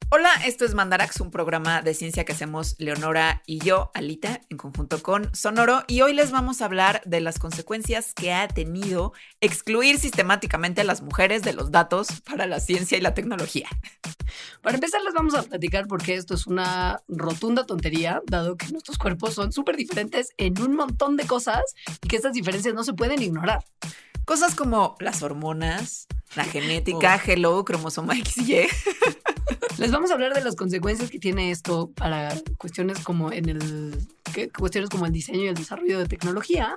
Hola, esto es Mandarax, un programa de ciencia que hacemos Leonora y yo, Alita, en conjunto con Sonoro, y hoy les vamos a hablar de las consecuencias que ha tenido excluir sistemáticamente a las mujeres de los datos para la ciencia y la tecnología. Para empezar, les vamos a platicar por qué esto es una rotunda tontería, dado que nuestros cuerpos son súper diferentes en un montón de cosas y que estas diferencias no se pueden ignorar. Cosas como las hormonas, la genética, hello, cromosoma XY. Les vamos a hablar de las consecuencias que tiene esto para cuestiones como el diseño y el desarrollo de tecnología.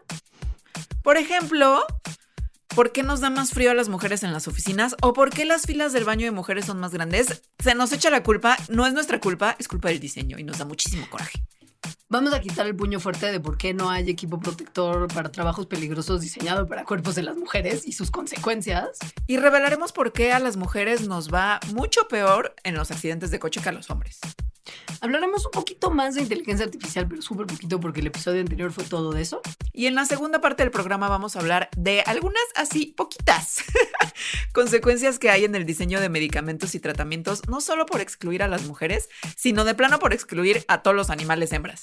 Por ejemplo, ¿por qué nos da más frío a las mujeres en las oficinas? ¿O por qué las filas del baño de mujeres son más grandes? Se nos echa la culpa, no es nuestra culpa, es culpa del diseño y nos da muchísimo coraje. Vamos a quitar el puño fuerte de por qué no hay equipo protector para trabajos peligrosos diseñado para cuerpos de las mujeres y sus consecuencias. Y revelaremos por qué a las mujeres nos va mucho peor en los accidentes de coche que a los hombres. Hablaremos un poquito más de inteligencia artificial, pero súper poquito porque el episodio anterior fue todo de eso. Y en la segunda parte del programa vamos a hablar de algunas así poquitas consecuencias que hay en el diseño de medicamentos y tratamientos, no solo por excluir a las mujeres, sino de plano por excluir a todos los animales hembras.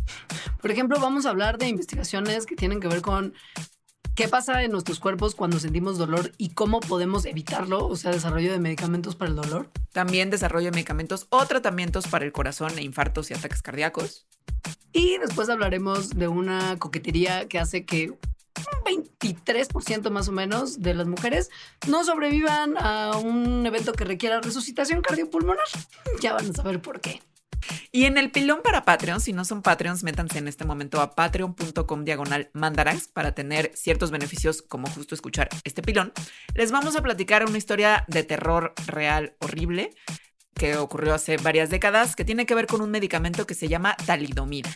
Por ejemplo, vamos a hablar de investigaciones que tienen que ver con qué pasa en nuestros cuerpos cuando sentimos dolor y cómo podemos evitarlo, o sea, desarrollo de medicamentos para el dolor. También desarrollo de medicamentos o tratamientos para el corazón e infartos y ataques cardíacos. Y después hablaremos de una coquetería que hace que un 23% más o menos de las mujeres no sobrevivan a un evento que requiera resucitación cardiopulmonar. Ya van a saber por qué. Y en el pilón para Patreon, si no son Patreons, métanse en este momento a patreon.com/mandarax para tener ciertos beneficios como justo escuchar este pilón. Les vamos a platicar una historia de terror real horrible que ocurrió hace varias décadas que tiene que ver con un medicamento que se llama talidomida.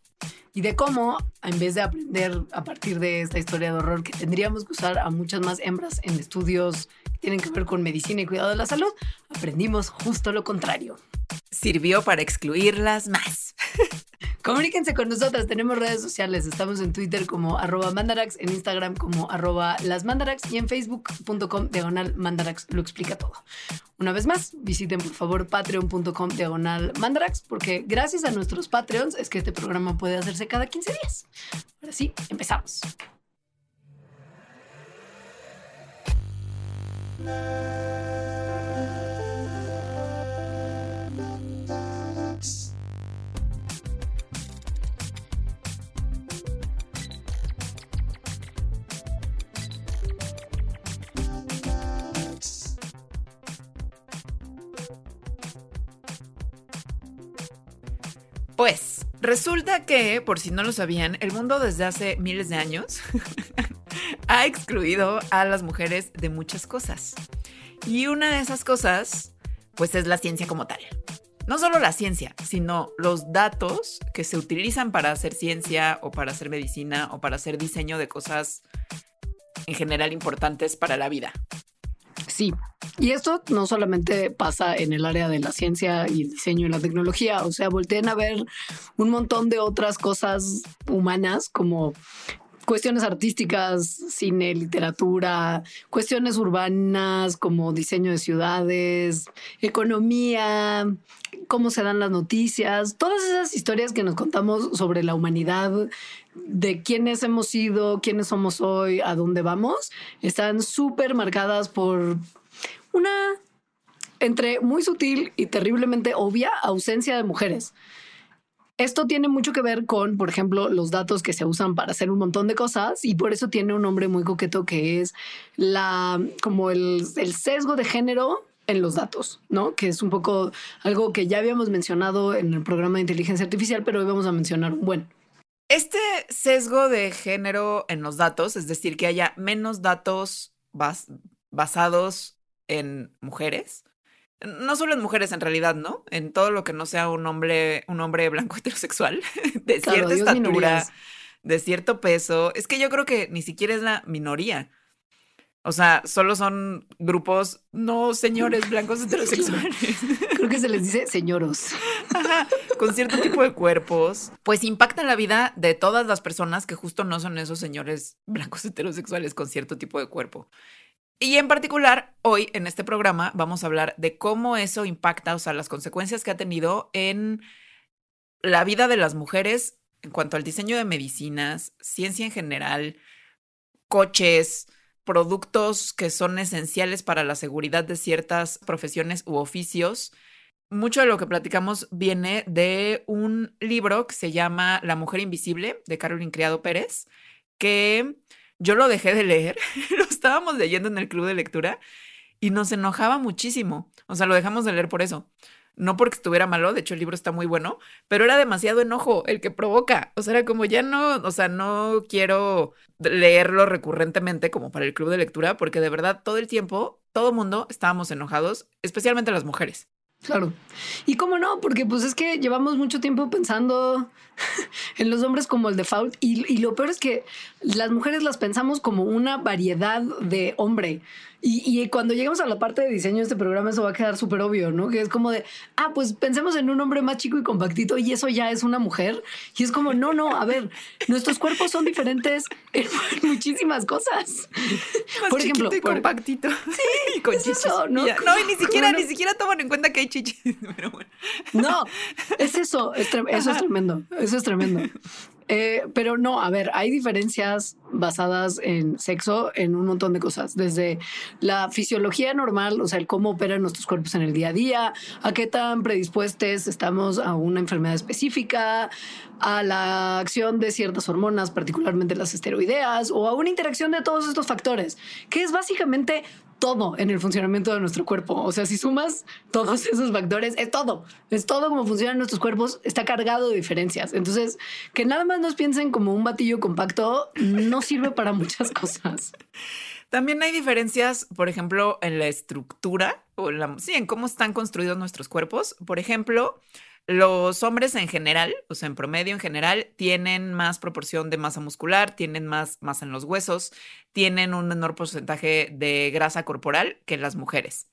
Y de cómo, en vez de aprender a partir de esta historia de horror que tendríamos que usar a muchas más hembras en estudios que tienen que ver con medicina y cuidado de la salud, aprendimos justo lo contrario. Sirvió para excluirlas más. Comuníquense con nosotras, tenemos redes sociales, estamos en Twitter como @mandarax, en Instagram como @lasmandarax y en facebook.com/mandarax lo explica todo. Una vez más, visiten por favor patreon.com/mandarax porque gracias a nuestros Patreons es que este programa puede hacerse cada 15 días. Ahora sí, empezamos. Pues resulta que, por si no lo sabían, el mundo desde hace miles de años ha excluido a las mujeres de muchas cosas. Y una de esas cosas, pues es la ciencia como tal. No solo la ciencia, sino los datos que se utilizan para hacer ciencia o para hacer medicina o para hacer diseño de cosas en general importantes para la vida. Sí, y esto no solamente pasa en el área de la ciencia y el diseño y la tecnología, o sea, volteen a ver un montón de otras cosas humanas como cuestiones artísticas, cine, literatura, cuestiones urbanas como diseño de ciudades, economía, cómo se dan las noticias, todas esas historias que nos contamos sobre la humanidad, de quiénes hemos sido, quiénes somos hoy, a dónde vamos, están súper marcadas por una, entre muy sutil y terriblemente obvia, ausencia de mujeres. Esto tiene mucho que ver con, por ejemplo, los datos que se usan para hacer un montón de cosas y por eso tiene un nombre muy coqueto que es como el sesgo de género en los datos, ¿no? Que es un poco algo que ya habíamos mencionado en el programa de inteligencia artificial, pero hoy vamos a mencionar un buen. Este sesgo de género en los datos, es decir, que haya menos datos basados en mujeres, no solo en mujeres en realidad, ¿no? En todo lo que no sea un hombre blanco heterosexual, de cierta estatura, minorías, de cierto peso. Es que yo creo que ni siquiera es la minoría. O sea, solo son grupos, no señores blancos heterosexuales. Creo que se les dice señoros. Ajá, con cierto tipo de cuerpos, pues impactan la vida de todas las personas que justo no son esos señores blancos heterosexuales con cierto tipo de cuerpo. Y en particular, hoy en este programa vamos a hablar de cómo eso impacta, o sea, las consecuencias que ha tenido en la vida de las mujeres en cuanto al diseño de medicinas, ciencia en general, coches, productos que son esenciales para la seguridad de ciertas profesiones u oficios. Mucho de lo que platicamos viene de un libro que se llama La Mujer Invisible, de Carolyn Criado Pérez, que yo lo dejé de leer, lo estábamos leyendo en el club de lectura y nos enojaba muchísimo. O sea, lo dejamos de leer por eso. No porque estuviera malo, de hecho el libro está muy bueno, pero era demasiado enojo el que provoca. O sea, era como ya no, o sea, no quiero leerlo recurrentemente como para el club de lectura, porque de verdad todo el tiempo, todo mundo estábamos enojados, especialmente las mujeres. Claro. Y cómo no, porque pues es que llevamos mucho tiempo pensando en los hombres como el default y lo peor es que las mujeres las pensamos como una variedad de hombre. Y cuando llegamos a la parte de diseño de este programa eso va a quedar súper obvio, ¿no? Que es como de, pues pensemos en un hombre más chico y compactito y eso ya es una mujer. Y es como, no, a ver, nuestros cuerpos son diferentes en muchísimas cosas. Más por ejemplo, y compactito. Sí, y con chichis. Eso, ¿no? No, y ni siquiera toman en cuenta que hay chichis. Pero bueno. No, es eso, eso es tremendo, eso es tremendo. Pero no, a ver, hay diferencias basadas en sexo en un montón de cosas, desde la fisiología normal, o sea, el cómo operan nuestros cuerpos en el día a día, a qué tan predispuestos estamos a una enfermedad específica, a la acción de ciertas hormonas, particularmente las esteroideas, o a una interacción de todos estos factores, que es básicamente todo en el funcionamiento de nuestro cuerpo. O sea, si sumas todos esos factores, es todo como funcionan nuestros cuerpos, está cargado de diferencias. Entonces, que nada más nos piensen como un batillo compacto no sirve para muchas cosas. También hay diferencias, por ejemplo, en la estructura o en cómo están construidos nuestros cuerpos. Por ejemplo, los hombres en general, o sea, en promedio en general, tienen más proporción de masa muscular, tienen más masa en los huesos, tienen un menor porcentaje de grasa corporal que las mujeres.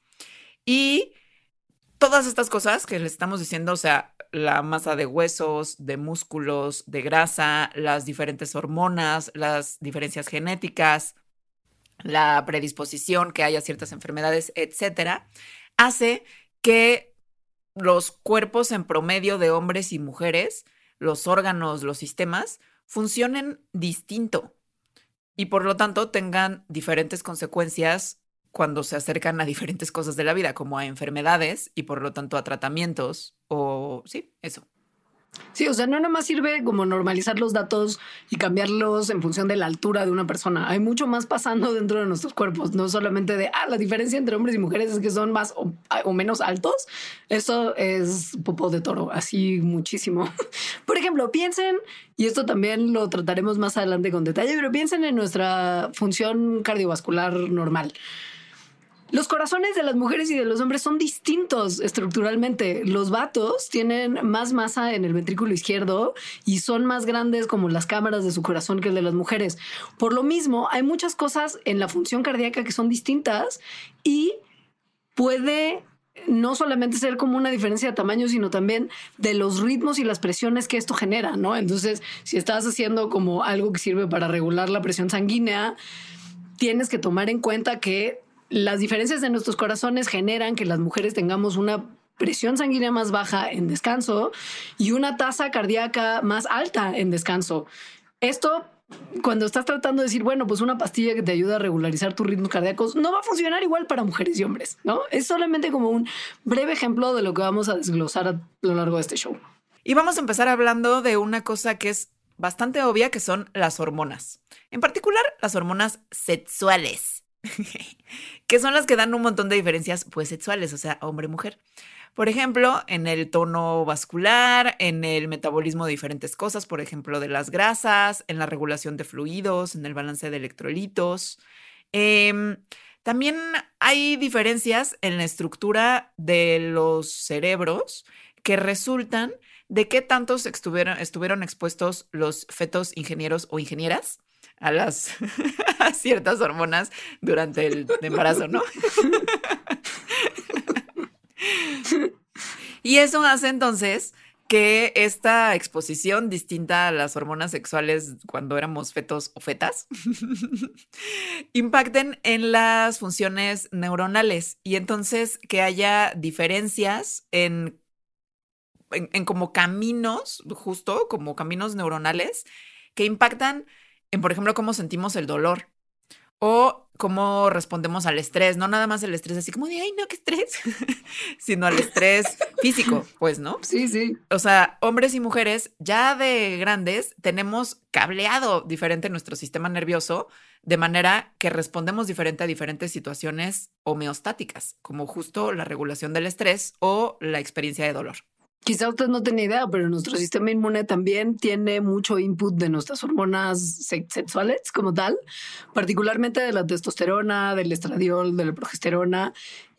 Y todas estas cosas que les estamos diciendo, o sea, la masa de huesos, de músculos, de grasa, las diferentes hormonas, las diferencias genéticas, la predisposición que haya ciertas enfermedades, etcétera, hace que los cuerpos en promedio de hombres y mujeres, los órganos, los sistemas, funcionen distinto y por lo tanto tengan diferentes consecuencias cuando se acercan a diferentes cosas de la vida, como a enfermedades y por lo tanto a tratamientos o sí, eso. Sí, o sea, no nada más sirve como normalizar los datos y cambiarlos en función de la altura de una persona. Hay mucho más pasando dentro de nuestros cuerpos, no solamente de, la diferencia entre hombres y mujeres es que son más o menos altos. Eso es popó de toro, así muchísimo. Por ejemplo, piensen, y esto también lo trataremos más adelante con detalle, pero piensen en nuestra función cardiovascular normal. Los corazones de las mujeres y de los hombres son distintos estructuralmente. Los vatos tienen más masa en el ventrículo izquierdo y son más grandes como las cámaras de su corazón que el de las mujeres. Por lo mismo, hay muchas cosas en la función cardíaca que son distintas y puede no solamente ser como una diferencia de tamaño, sino también de los ritmos y las presiones que esto genera, ¿no? Entonces, si estás haciendo como algo que sirve para regular la presión sanguínea, tienes que tomar en cuenta que las diferencias de nuestros corazones generan que las mujeres tengamos una presión sanguínea más baja en descanso y una tasa cardíaca más alta en descanso. Esto, cuando estás tratando de decir, bueno, pues una pastilla que te ayuda a regularizar tus ritmos cardíacos, no va a funcionar igual para mujeres y hombres, ¿no? Es solamente como un breve ejemplo de lo que vamos a desglosar a lo largo de este show. Y vamos a empezar hablando de una cosa que es bastante obvia, que son las hormonas. En particular, las hormonas sexuales. Que son las que dan un montón de diferencias pues sexuales, o sea, hombre-mujer. Por ejemplo, en el tono vascular, en el metabolismo de diferentes cosas, por ejemplo, de las grasas, en la regulación de fluidos, en el balance de electrolitos. También hay diferencias en la estructura de los cerebros que resultan de qué tantos estuvieron expuestos los fetos ingenieros o ingenieras a ciertas hormonas durante el embarazo, ¿no? Y eso hace entonces que esta exposición, distinta a las hormonas sexuales cuando éramos fetos o fetas, impacten en las funciones neuronales y entonces que haya diferencias en como caminos, justo como caminos neuronales que impactan en, por ejemplo, cómo sentimos el dolor o cómo respondemos al estrés. No nada más el estrés así como de, ay, no, qué estrés, sino al estrés físico, pues, ¿no? Sí, sí. O sea, hombres y mujeres ya de grandes tenemos cableado diferente nuestro sistema nervioso de manera que respondemos diferente a diferentes situaciones homeostáticas, como justo la regulación del estrés o la experiencia de dolor. Quizá usted no tenga idea, pero nuestro sistema inmune también tiene mucho input de nuestras hormonas sexuales como tal, particularmente de la testosterona, del estradiol, de la progesterona,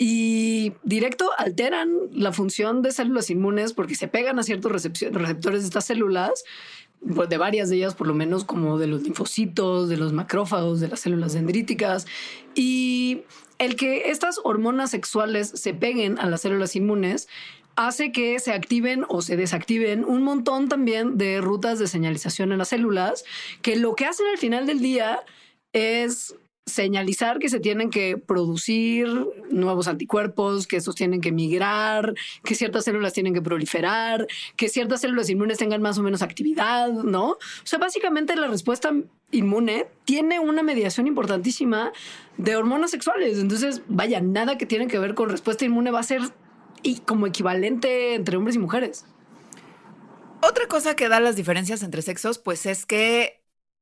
y directo alteran la función de células inmunes porque se pegan a ciertos receptores de estas células, de varias de ellas por lo menos, como de los linfocitos, de los macrófagos, de las células dendríticas, y el que estas hormonas sexuales se peguen a las células inmunes hace que se activen o se desactiven un montón también de rutas de señalización en las células, que lo que hacen al final del día es señalizar que se tienen que producir nuevos anticuerpos, que estos tienen que migrar, que ciertas células tienen que proliferar, que ciertas células inmunes tengan más o menos actividad, ¿no? O sea, básicamente la respuesta inmune tiene una mediación importantísima de hormonas sexuales. Entonces, vaya, nada que tiene que ver con respuesta inmune va a ser y como equivalente entre hombres y mujeres. Otra cosa que da las diferencias entre sexos, pues es que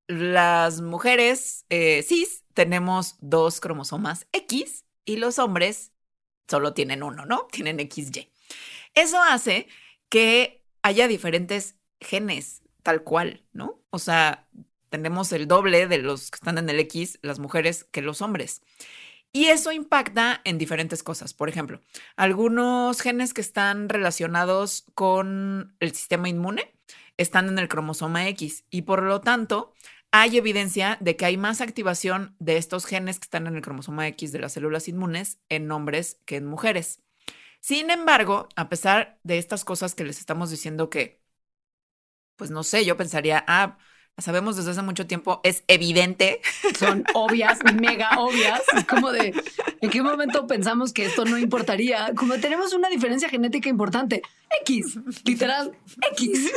las mujeres cis tenemos 2 cromosomas X y los hombres solo tienen 1, ¿no? Tienen XY. Eso hace que haya diferentes genes, tal cual, ¿no? O sea, tenemos el doble de los que están en el X, las mujeres, que los hombres. Y eso impacta en diferentes cosas. Por ejemplo, algunos genes que están relacionados con el sistema inmune están en el cromosoma X y por lo tanto hay evidencia de que hay más activación de estos genes que están en el cromosoma X de las células inmunes en hombres que en mujeres. Sin embargo, a pesar de estas cosas que les estamos diciendo que, pues no sé, yo pensaría, sabemos desde hace mucho tiempo, es evidente. Son obvias, mega obvias. Es como de, ¿en qué momento pensamos que esto no importaría? Como tenemos una diferencia genética importante. X, literal, X.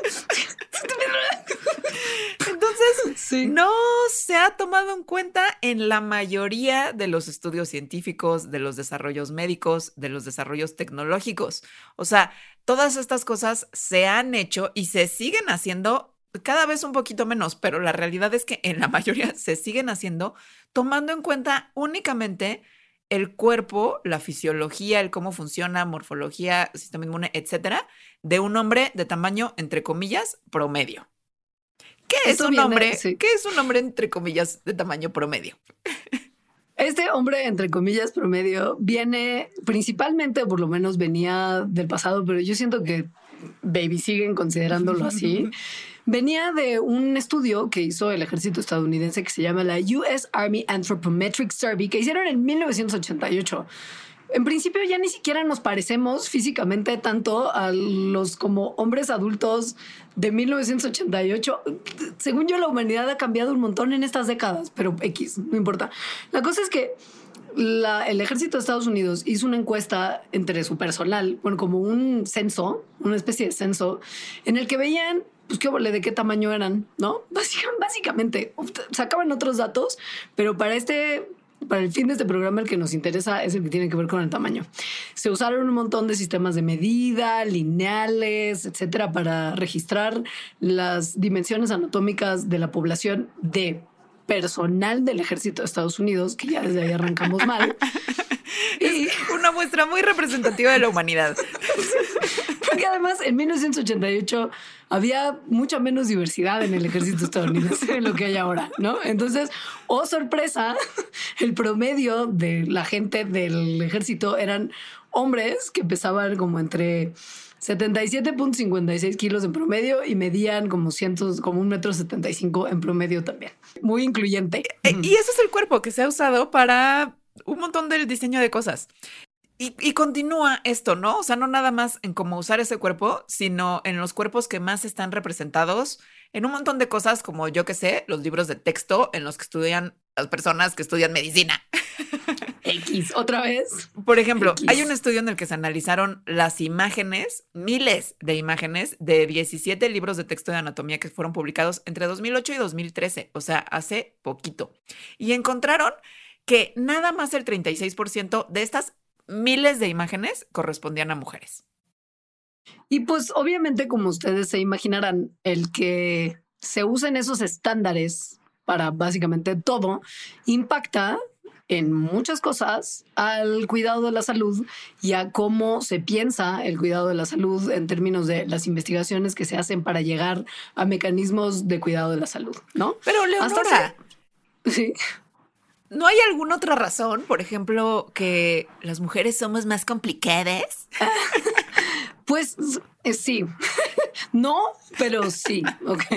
Entonces, sí, no se ha tomado en cuenta en la mayoría de los estudios científicos, de los desarrollos médicos, de los desarrollos tecnológicos. O sea, todas estas cosas se han hecho y se siguen haciendo cada vez un poquito menos, pero la realidad es que en la mayoría se siguen haciendo tomando en cuenta únicamente el cuerpo, la fisiología, el cómo funciona, morfología, sistema inmune, etcétera, de un hombre de tamaño, entre comillas, promedio. ¿Qué es un hombre? Sí. ¿Qué es un hombre, entre comillas, de tamaño promedio? Este hombre, entre comillas, promedio, viene principalmente, o por lo menos venía del pasado, pero yo siento que, baby, siguen considerándolo así. Venía de un estudio que hizo el ejército estadounidense que se llama la US Army Anthropometric Survey, que hicieron en 1988. En principio ya ni siquiera nos parecemos físicamente tanto a los como hombres adultos de 1988. Según yo, la humanidad ha cambiado un montón en estas décadas, pero X, no importa. La cosa es que el ejército de Estados Unidos hizo una encuesta entre su personal, bueno, como un censo, una especie de censo, en el que veían pues de qué tamaño eran, ¿no? Básicamente, sacaban otros datos, pero para el fin de este programa el que nos interesa es el que tiene que ver con el tamaño. Se usaron un montón de sistemas de medida, lineales, etcétera, para registrar las dimensiones anatómicas de la población de personal del ejército de Estados Unidos, que ya desde ahí arrancamos mal. Es una muestra muy representativa de la humanidad. Porque además en 1988 había mucha menos diversidad en el ejército estadounidense de lo que hay ahora, ¿no? Entonces, oh sorpresa, el promedio de la gente del ejército eran hombres que pesaban como entre 77.56 kilos en promedio y medían como 1,75 m en promedio también. Muy incluyente. Y eso es el cuerpo que se ha usado para un montón del diseño de cosas. Y continúa esto, ¿no? O sea, no nada más en cómo usar ese cuerpo, sino en los cuerpos que más están representados en un montón de cosas como, yo qué sé, los libros de texto en los que estudian las personas que estudian medicina. X, otra vez. Por ejemplo, hay un X. estudio en el que se analizaron las imágenes, miles de imágenes de 17 libros de texto de anatomía que fueron publicados entre 2008 y 2013, o sea, hace poquito. Y encontraron que nada más el 36% de estas miles de imágenes correspondían a mujeres. Y pues obviamente, como ustedes se imaginarán, el que se usen esos estándares para básicamente todo impacta en muchas cosas al cuidado de la salud y a cómo se piensa el cuidado de la salud en términos de las investigaciones que se hacen para llegar a mecanismos de cuidado de la salud, ¿no? Pero Leonora, sí. ¿no hay alguna otra razón? Por ejemplo, que las mujeres somos más complicadas. Pues sí. No, pero sí. Okay.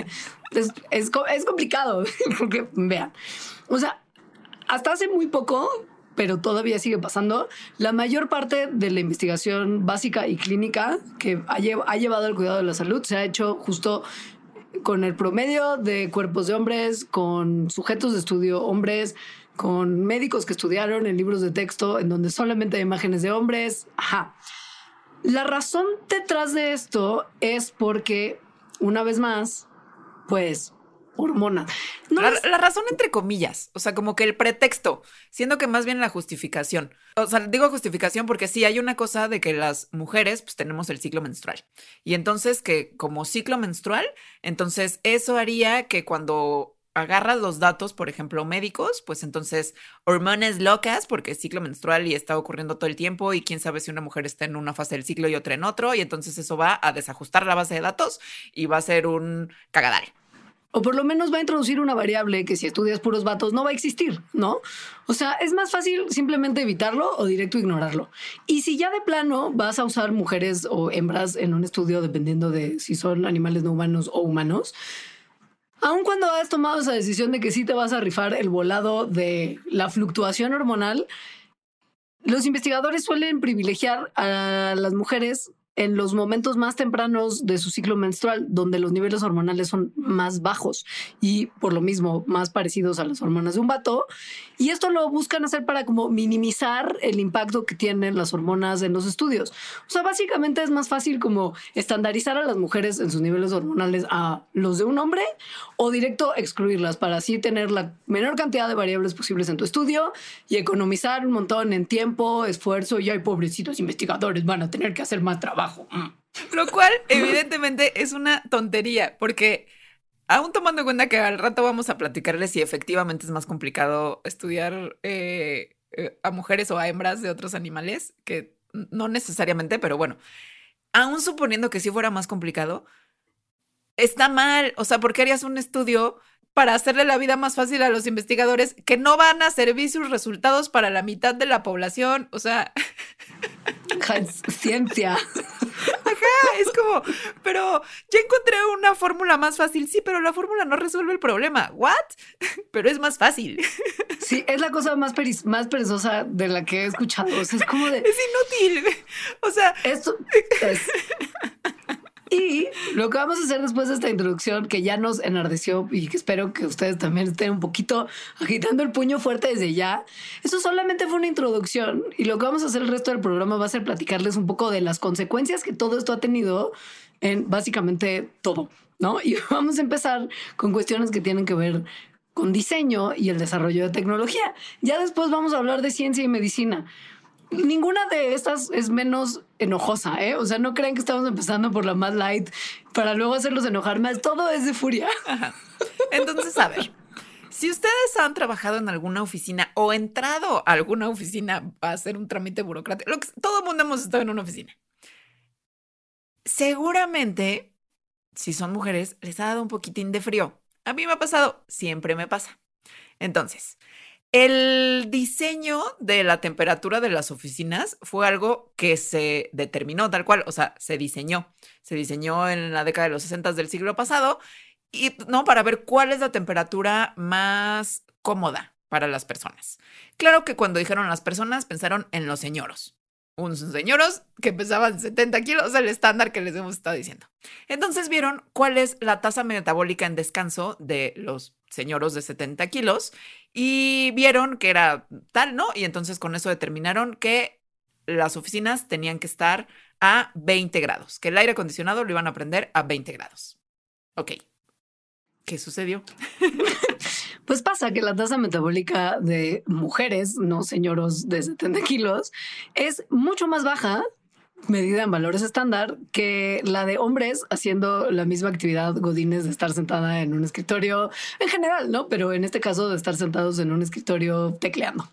Es complicado porque, vean, o sea, hasta hace muy poco, pero todavía sigue pasando, la mayor parte de la investigación básica y clínica que ha llevado al cuidado de la salud se ha hecho justo con el promedio de cuerpos de hombres, con sujetos de estudio hombres, con médicos que estudiaron en libros de texto en donde solamente hay imágenes de hombres. Ajá. La razón detrás de esto es porque, una vez más, pues, hormonas. No la razón entre comillas, o sea, como que el pretexto, siendo que más bien la justificación. O sea, digo justificación porque sí hay una cosa de que las mujeres pues tenemos el ciclo menstrual. Y entonces que como ciclo menstrual, entonces eso haría que cuando agarras los datos, por ejemplo, médicos, pues entonces hormonas locas porque es ciclo menstrual y está ocurriendo todo el tiempo y quién sabe si una mujer está en una fase del ciclo y otra en otro y entonces eso va a desajustar la base de datos y va a ser un cagadal. O por lo menos va a introducir una variable que si estudias puros vatos no va a existir, ¿no? O sea, es más fácil simplemente evitarlo o directo ignorarlo. Y si ya de plano vas a usar mujeres o hembras en un estudio, dependiendo de si son animales no humanos o humanos, aun cuando has tomado esa decisión de que sí te vas a rifar el volado de la fluctuación hormonal, los investigadores suelen privilegiar a las mujeres en los momentos más tempranos de su ciclo menstrual, donde los niveles hormonales son más bajos y por lo mismo más parecidos a las hormonas de un vato. Y esto lo buscan hacer para como minimizar el impacto que tienen las hormonas en los estudios. O sea, básicamente es más fácil como estandarizar a las mujeres en sus niveles hormonales a los de un hombre o directo excluirlas para así tener la menor cantidad de variables posibles en tu estudio y economizar un montón en tiempo, esfuerzo y ay, pobrecitos investigadores van a tener que hacer más trabajo. Lo cual, evidentemente, es una tontería, porque aún tomando en cuenta que al rato vamos a platicarles si efectivamente es más complicado estudiar a mujeres o a hembras de otros animales, que no necesariamente, pero bueno, aún suponiendo que sí fuera más complicado, está mal. O sea, ¿por qué harías un estudio para hacerle la vida más fácil a los investigadores que no van a servir sus resultados para la mitad de la población? O sea... Ciencia. Ajá, es como, pero ya encontré una fórmula más fácil. Sí, pero la fórmula no resuelve el problema. ¿What? Pero es más fácil. Sí, es la cosa más perezosa de la que he escuchado. O sea, es como de... Es inútil. O sea... Esto es... Y lo que vamos a hacer después de esta introducción, que ya nos enardeció y que espero que ustedes también estén un poquito agitando el puño fuerte desde ya, eso solamente fue una introducción y lo que vamos a hacer el resto del programa va a ser platicarles un poco de las consecuencias que todo esto ha tenido en básicamente todo, ¿no? Y vamos a empezar con cuestiones que tienen que ver con diseño y el desarrollo de tecnología. Ya después vamos a hablar de ciencia y medicina. Ninguna de estas es menos enojosa, ¿eh? O sea, no crean que estamos empezando por la más light para luego hacerlos enojar más. Todo es de furia. Ajá. Entonces, a ver, si ustedes han trabajado en alguna oficina o entrado a alguna oficina a hacer un trámite burocrático, todo el mundo hemos estado en una oficina. Seguramente, si son mujeres, les ha dado un poquitín de frío. A mí me ha pasado, siempre me pasa. Entonces... el diseño de la temperatura de las oficinas fue algo que se determinó tal cual, o sea, se diseñó. Se diseñó en la década de los 60 del siglo pasado y no para ver cuál es la temperatura más cómoda para las personas. Claro que cuando dijeron las personas pensaron en los señoros. señoros que pesaban 70 kilos, el estándar que les hemos estado diciendo. Entonces vieron cuál es la tasa metabólica en descanso de los señoros de 70 kilos y vieron que era tal, ¿no? Y entonces con eso determinaron que las oficinas tenían que estar a 20 grados, que el aire acondicionado lo iban a prender a 20 grados. Ok. ¿Qué sucedió? Pues pasa que la tasa metabólica de mujeres, no señoros de 70 kilos, es mucho más baja, medida en valores estándar, que la de hombres haciendo la misma actividad godines de estar sentada en un escritorio en general, ¿no? Pero en este caso de estar sentados en un escritorio tecleando.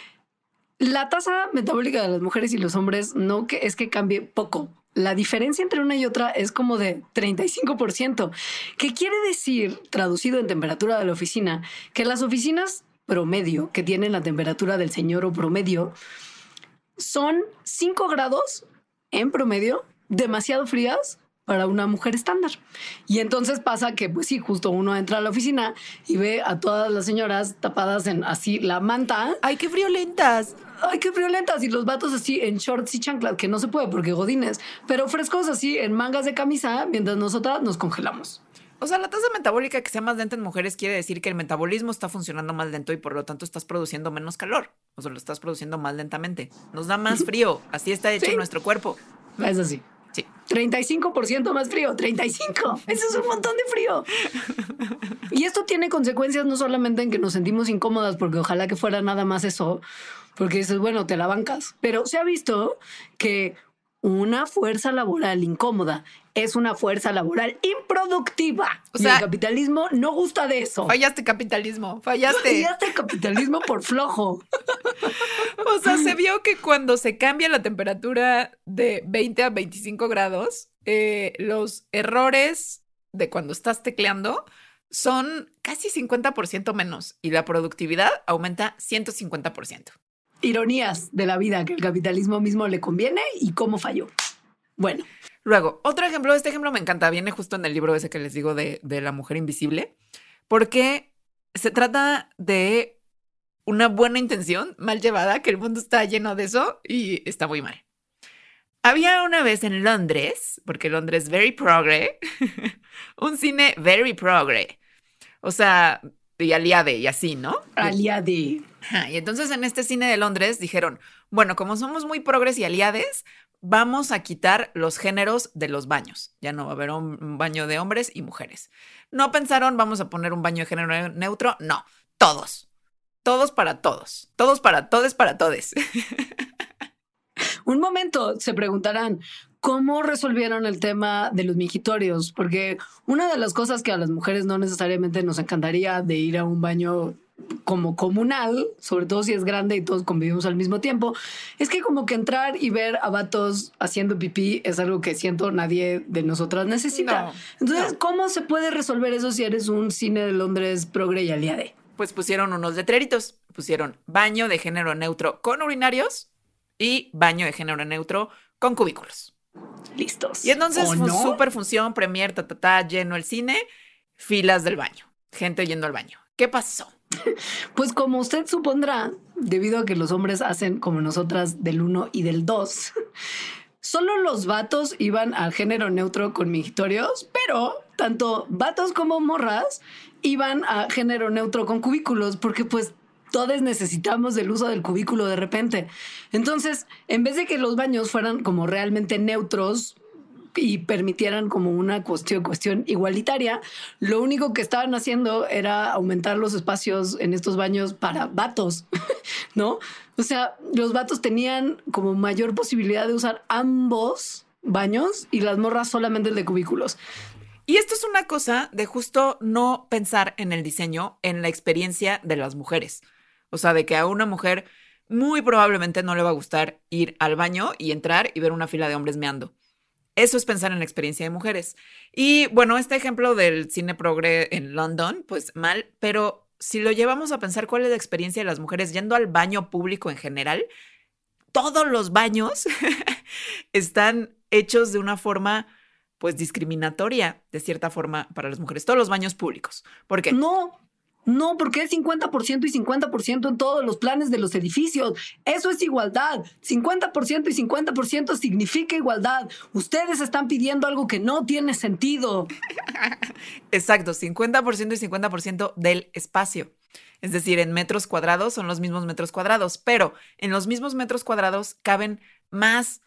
La tasa metabólica de las mujeres y los hombres no que es que cambie poco. La diferencia entre una y otra es como de 35%, que quiere decir, traducido en temperatura de la oficina, que las oficinas promedio, que tienen la temperatura del señor o promedio, son 5 grados en promedio, demasiado frías para una mujer estándar. Y entonces pasa que, pues sí, justo uno entra a la oficina y ve a todas las señoras tapadas en así la manta. ¡Ay, qué friolentas! ¡Ay, qué friolentas! Y los vatos así en shorts y chanclas, que no se puede porque godines, pero frescos así en mangas de camisa, mientras nosotras nos congelamos. O sea, la tasa metabólica que sea más lenta en mujeres quiere decir que el metabolismo está funcionando más lento y por lo tanto estás produciendo menos calor. O sea, lo estás produciendo más lentamente. Nos da más frío. Así está hecho nuestro cuerpo. Es así. Sí. 35% más frío, 35. Eso es un montón de frío. Y esto tiene consecuencias no solamente en que nos sentimos incómodas, porque ojalá que fuera nada más eso, porque dices, bueno, te la bancas. Pero se ha visto que una fuerza laboral incómoda es una fuerza laboral improductiva. O sea, y el capitalismo no gusta de eso. Fallaste, capitalismo. Fallaste. Fallaste, capitalismo, por flojo. O sea, se vio que cuando se cambia la temperatura de 20 a 25 grados, los errores de cuando estás tecleando son casi 50% menos y la productividad aumenta 150%. Ironías de la vida que el capitalismo mismo le conviene y cómo falló. Bueno. Luego, otro ejemplo, este ejemplo me encanta, viene justo en el libro ese que les digo de la mujer invisible, porque se trata de una buena intención mal llevada, que el mundo está lleno de eso y está muy mal. Había una vez en Londres, porque Londres es very progre, un cine very progre, o sea, y aliade y así, ¿no? Aliade. Y entonces en este cine de Londres dijeron, bueno, como somos muy progres y aliades, vamos a quitar los géneros de los baños. Ya no va a haber un baño de hombres y mujeres. No pensaron, vamos a poner un baño de género neutro. No, todos. Todos para todos. Todos para todes para todes. Un momento, se preguntarán, ¿cómo resolvieron el tema de los mingitorios? Porque una de las cosas que a las mujeres no necesariamente nos encantaría de ir a un baño como comunal, sobre todo si es grande y todos convivimos al mismo tiempo, es que como que entrar y ver a vatos haciendo pipí es algo que siento nadie de nosotras necesita. No, entonces, no. ¿Cómo se puede resolver eso si eres un cine de Londres progre y aliade? Pues pusieron unos letreritos, pusieron baño de género neutro con urinarios y baño de género neutro con cubículos. Listos. Y entonces super función, premier, lleno el cine, filas del baño, gente yendo al baño. ¿Qué pasó? Pues como usted supondrá, debido a que los hombres hacen como nosotras del 1 y del 2, solo los vatos iban al género neutro con mingitorios, pero tanto vatos como morras iban a género neutro con cubículos, porque pues todos necesitamos del uso del cubículo de repente. Entonces, en vez de que los baños fueran como realmente neutros y permitieran como una cuestión igualitaria, lo único que estaban haciendo era aumentar los espacios en estos baños para vatos, ¿no? O sea, los vatos tenían como mayor posibilidad de usar ambos baños y las morras solamente el de cubículos. Y esto es una cosa de justo no pensar en el diseño, en la experiencia de las mujeres. O sea, de que a una mujer muy probablemente no le va a gustar ir al baño y entrar y ver una fila de hombres meando. Eso es pensar en la experiencia de mujeres. Y bueno, este ejemplo del cine progre en London, pues mal, pero si lo llevamos a pensar cuál es la experiencia de las mujeres yendo al baño público en general, todos los baños están hechos de una forma, pues, discriminatoria, de cierta forma, para las mujeres. Todos los baños públicos. ¿Por qué? No, No, porque es 50% y 50% en todos los planes de los edificios. Eso es igualdad. 50% y 50% significa igualdad. Ustedes están pidiendo algo que no tiene sentido. Exacto, 50% y 50% del espacio. Es decir, en metros cuadrados son los mismos metros cuadrados, pero en los mismos metros cuadrados caben más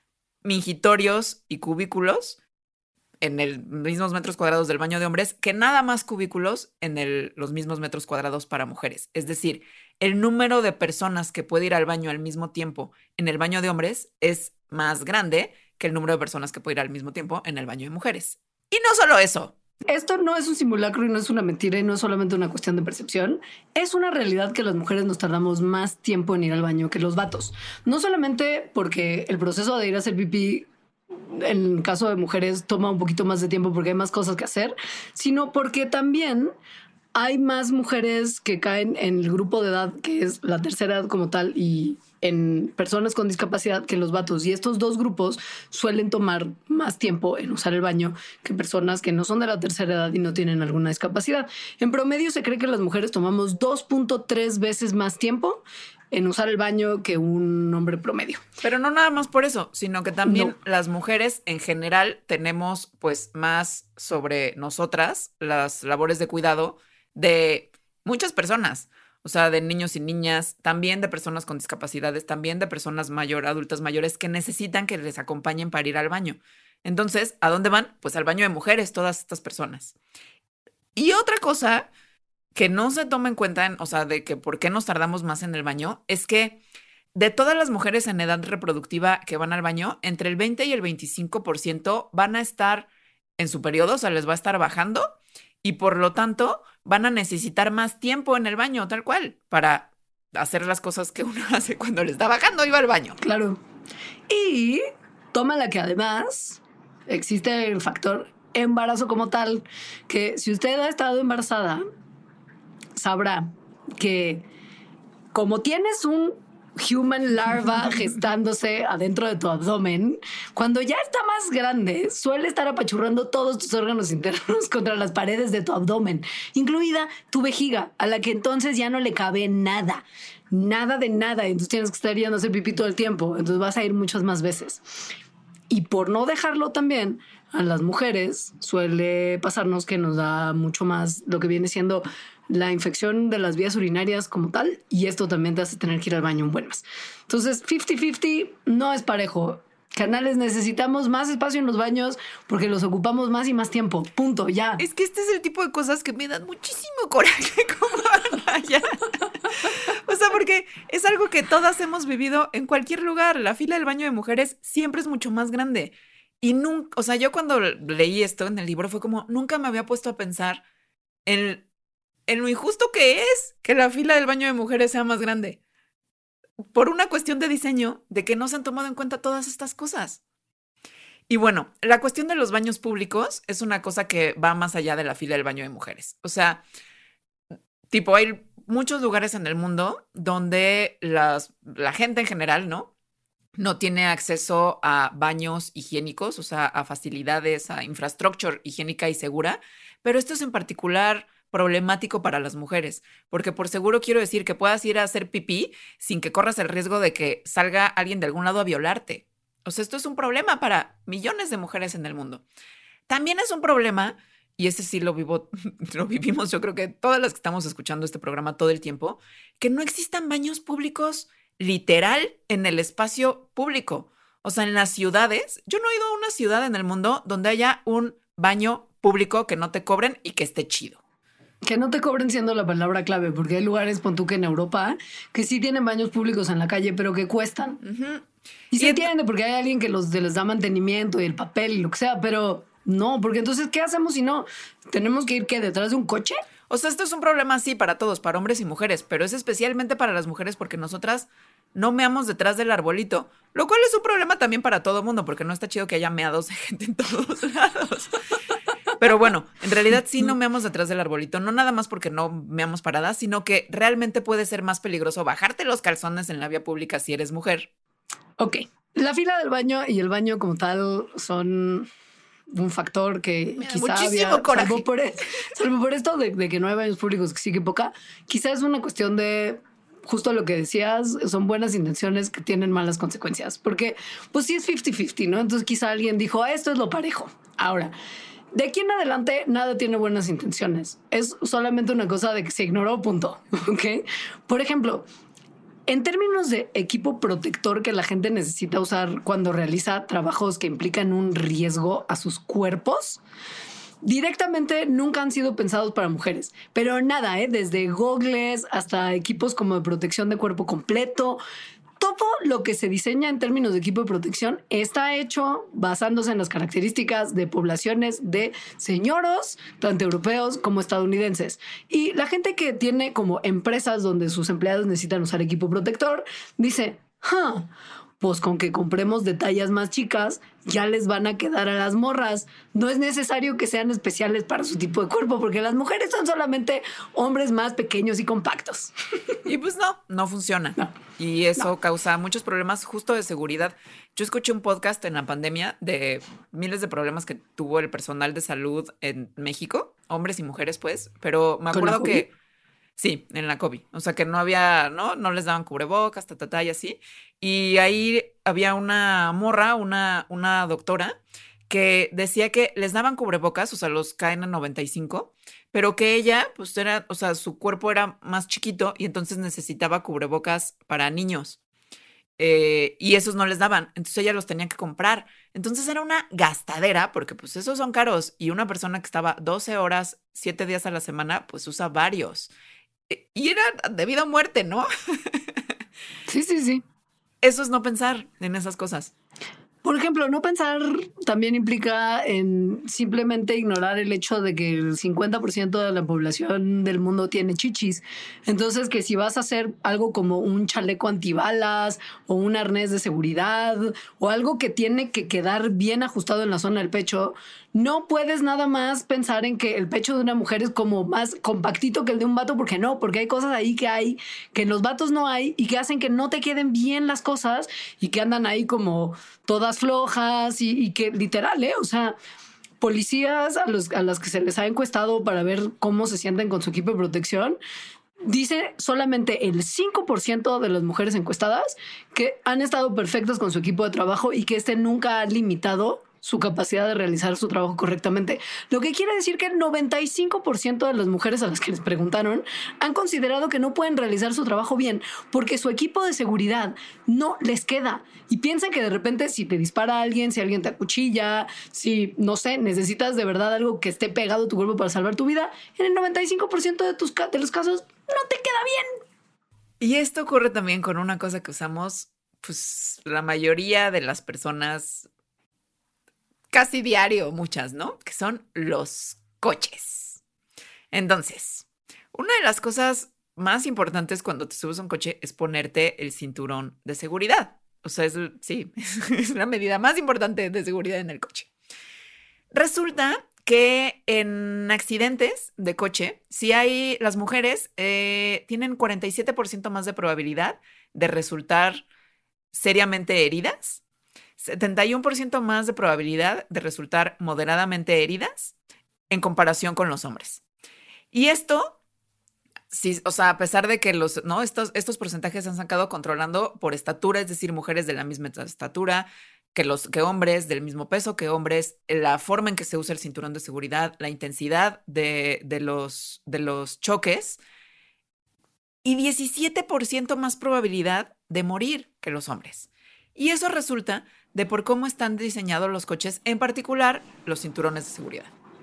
mingitorios y cubículos en los mismos metros cuadrados del baño de hombres que nada más cubículos en los mismos metros cuadrados para mujeres. Es decir, el número de personas que puede ir al baño al mismo tiempo en el baño de hombres es más grande que el número de personas que puede ir al mismo tiempo en el baño de mujeres. Y no solo eso. Esto no es un simulacro y no es una mentira y no es solamente una cuestión de percepción. Es una realidad que las mujeres nos tardamos más tiempo en ir al baño que los vatos. No solamente porque el proceso de ir a hacer pipí en el caso de mujeres toma un poquito más de tiempo porque hay más cosas que hacer, sino porque también hay más mujeres que caen en el grupo de edad que es la tercera edad como tal y en personas con discapacidad que los vatos. Y estos dos grupos suelen tomar más tiempo en usar el baño que personas que no son de la tercera edad y no tienen alguna discapacidad. En promedio se cree que las mujeres tomamos 2.3 veces más tiempo en usar el baño que un hombre promedio. Pero no nada más por eso, sino que también las mujeres en general tenemos pues más sobre nosotras las labores de cuidado de muchas personas. O sea, de niños y niñas, también de personas con discapacidades, también de personas adultas mayores que necesitan que les acompañen para ir al baño. Entonces, ¿a dónde van? Pues al baño de mujeres, todas estas personas. Y otra cosa que no se toma en cuenta, o sea, de que por qué nos tardamos más en el baño, es que de todas las mujeres en edad reproductiva que van al baño, entre el 20 y el 25% van a estar en su periodo, o sea, les va a estar bajando y por lo tanto van a necesitar más tiempo en el baño, tal cual, para hacer las cosas que uno hace cuando le está bajando y va al baño. Claro. Y tómala que además existe el factor embarazo como tal, que si usted ha estado embarazada, sabrá que como tienes un human larva gestándose adentro de tu abdomen, cuando ya está más grande, suele estar apachurrando todos tus órganos internos contra las paredes de tu abdomen, incluida tu vejiga, a la que entonces ya no le cabe nada. Nada de nada. Entonces tienes que estar yendo a hacer pipí todo el tiempo. Entonces vas a ir muchas más veces. Y por no dejarlo también, a las mujeres suele pasarnos que nos da mucho más lo que viene siendo la infección de las vías urinarias como tal, y esto también te hace tener que ir al baño un buen más. Entonces, 50-50 no es parejo. Canales, necesitamos más espacio en los baños porque los ocupamos más y más tiempo. Punto, ya. Es que este es el tipo de cosas que me dan muchísimo coraje como Anaya. O sea, porque es algo que todas hemos vivido en cualquier lugar. La fila del baño de mujeres siempre es mucho más grande. Y nunca, o sea, yo cuando leí esto en el libro fue como, nunca me había puesto a pensar en lo injusto que es que la fila del baño de mujeres sea más grande. Por una cuestión de diseño, de que no se han tomado en cuenta todas estas cosas. Y bueno, la cuestión de los baños públicos es una cosa que va más allá de la fila del baño de mujeres. O sea, tipo, hay muchos lugares en el mundo donde la gente en general, no tiene acceso a baños higiénicos, o sea, a facilidades, a infraestructura higiénica y segura, pero esto es en particular problemático para las mujeres, porque por seguro quiero decir que puedas ir a hacer pipí sin que corras el riesgo de que salga alguien de algún lado a violarte. O sea, esto es un problema para millones de mujeres en el mundo. También es un problema, y ese sí lo vivimos, yo creo que todas las que estamos escuchando este programa todo el tiempo, que no existan baños públicos literal en el espacio público. O sea, en las ciudades, yo no he ido a una ciudad en el mundo donde haya un baño público que no te cobren y que esté chido. Que no te cobren siendo la palabra clave, porque hay lugares, pon tú que en Europa, que sí tienen baños públicos en la calle, pero que cuestan. Uh-huh. Y se entiende porque hay alguien que les da mantenimiento y el papel y lo que sea, pero no, porque entonces, ¿qué hacemos si no? ¿Tenemos que ir, qué, detrás de un coche? O sea, esto es un problema, sí, para todos, para hombres y mujeres, pero es especialmente para las mujeres porque nosotras no meamos detrás del arbolito, lo cual es un problema también para todo mundo, porque no está chido que haya meados de gente en todos lados. Pero bueno, en realidad sí no meamos detrás del arbolito, no nada más porque no meamos paradas, sino que realmente puede ser más peligroso bajarte los calzones en la vía pública si eres mujer. Ok, la fila del baño y el baño como tal son un factor que quizá muchísimo había, coraje. salvo por esto de que no hay baños públicos, que sí que poca, quizá es una cuestión de justo lo que decías, son buenas intenciones que tienen malas consecuencias, porque pues sí es 50-50, ¿no? Entonces quizá alguien dijo, esto es lo parejo. Ahora, de aquí en adelante, nada tiene buenas intenciones. Es solamente una cosa de que se ignoró, punto. ¿Ok? Por ejemplo, en términos de equipo protector que la gente necesita usar cuando realiza trabajos que implican un riesgo a sus cuerpos, directamente nunca han sido pensados para mujeres. Pero nada, desde gogles hasta equipos como de protección de cuerpo completo. Todo lo que se diseña en términos de equipo de protección está hecho basándose en las características de poblaciones de señoros, tanto europeos como estadounidenses. Y la gente que tiene como empresas donde sus empleados necesitan usar equipo protector, dice, pues con que compremos de tallas más chicas, ya les van a quedar a las morras. No es necesario que sean especiales para su tipo de cuerpo, porque las mujeres son solamente hombres más pequeños y compactos. Y pues no funciona. No. Y eso causa muchos problemas justo de seguridad. Yo escuché un podcast en la pandemia de miles de problemas que tuvo el personal de salud en México, hombres y mujeres, pues, pero me acuerdo que sí, en la COVID. O sea, que no había, no les daban cubrebocas, y así. Y ahí había una morra, una doctora, que decía que les daban cubrebocas, o sea, los KN95, pero que ella, pues era, o sea, su cuerpo era más chiquito y entonces necesitaba cubrebocas para niños. Y esos no les daban, entonces ella los tenía que comprar. Entonces era una gastadera, porque pues esos son caros. Y una persona que estaba 12 horas, 7 días a la semana, pues usa varios. Y era de vida o muerte, ¿no? Sí. Eso es no pensar en esas cosas. Por ejemplo, no pensar también implica en simplemente ignorar el hecho de que el 50% de la población del mundo tiene chichis. Entonces, que si vas a hacer algo como un chaleco antibalas o un arnés de seguridad o algo que tiene que quedar bien ajustado en la zona del pecho, no puedes nada más pensar en que el pecho de una mujer es como más compactito que el de un vato, porque hay cosas ahí que en los vatos no hay y que hacen que no te queden bien las cosas y que andan ahí como todas flojas y que literal, o sea, policías a las que se les ha encuestado para ver cómo se sienten con su equipo de protección, dice solamente el 5% de las mujeres encuestadas que han estado perfectas con su equipo de trabajo y que este nunca ha limitado su capacidad de realizar su trabajo correctamente. Lo que quiere decir que el 95% de las mujeres a las que les preguntaron han considerado que no pueden realizar su trabajo bien porque su equipo de seguridad no les queda. Y piensan que de repente si te dispara alguien, si alguien te acuchilla, si, no sé, necesitas de verdad algo que esté pegado a tu cuerpo para salvar tu vida, en el 95% de los casos no te queda bien. Y esto ocurre también con una cosa que usamos, pues, la mayoría de las personas casi diario, muchas, ¿no? Que son los coches. Entonces, una de las cosas más importantes cuando te subes a un coche es ponerte el cinturón de seguridad. O sea, es la medida más importante de seguridad en el coche. Resulta que en accidentes de coche, las mujeres tienen 47% más de probabilidad de resultar seriamente heridas, 71% más de probabilidad de resultar moderadamente heridas en comparación con los hombres. Y esto, sí, o sea, a pesar de que estos porcentajes se han sacado controlando por estatura, es decir, mujeres de la misma estatura que hombres, del mismo peso que hombres, la forma en que se usa el cinturón de seguridad, la intensidad de los choques y 17% más probabilidad de morir que los hombres. Y eso resulta de por cómo están diseñados los coches, en particular los cinturones de seguridad.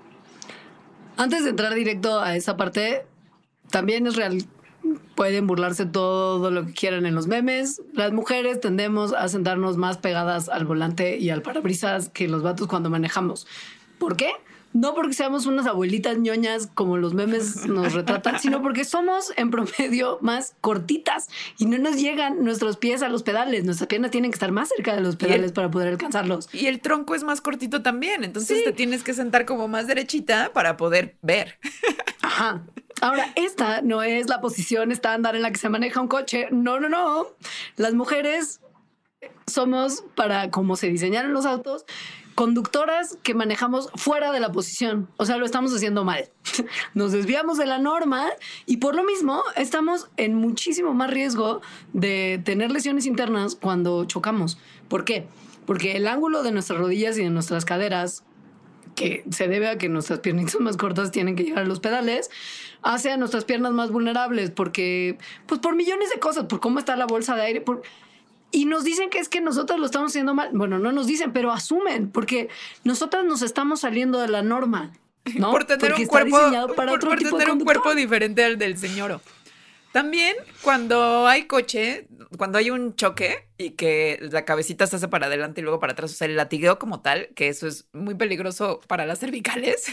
Antes de entrar directo a esa parte, también es real. Pueden burlarse todo lo que quieran en los memes. Las mujeres tendemos a sentarnos más pegadas al volante y al parabrisas que los vatos cuando manejamos. ¿Por qué? No porque seamos unas abuelitas ñoñas como los memes nos retratan, sino porque somos en promedio más cortitas y no nos llegan nuestros pies a los pedales. Nuestras piernas tienen que estar más cerca de los pedales para poder alcanzarlos. Y el tronco es más cortito también, entonces te tienes que sentar como más derechita para poder ver. Ajá. Ahora, esta no es la posición estándar en la que se maneja un coche. No. Las mujeres somos, para como se diseñaron los autos, conductoras que manejamos fuera de la posición. O sea, lo estamos haciendo mal. Nos desviamos de la norma y por lo mismo estamos en muchísimo más riesgo de tener lesiones internas cuando chocamos. ¿Por qué? Porque el ángulo de nuestras rodillas y de nuestras caderas, que se debe a que nuestras piernitas más cortas tienen que llegar a los pedales, hace a nuestras piernas más vulnerables porque, pues por millones de cosas, por cómo está la bolsa de aire, y nos dicen que es que nosotros lo estamos haciendo mal. Bueno, no nos dicen, pero asumen, porque nosotras nos estamos saliendo de la norma, ¿no? Por tener porque un cuerpo, por tener un cuerpo diferente al del señor. También cuando hay coche, cuando hay un choque y que la cabecita se hace para adelante y luego para atrás, o sea, el latigueo como tal, que eso es muy peligroso para las cervicales.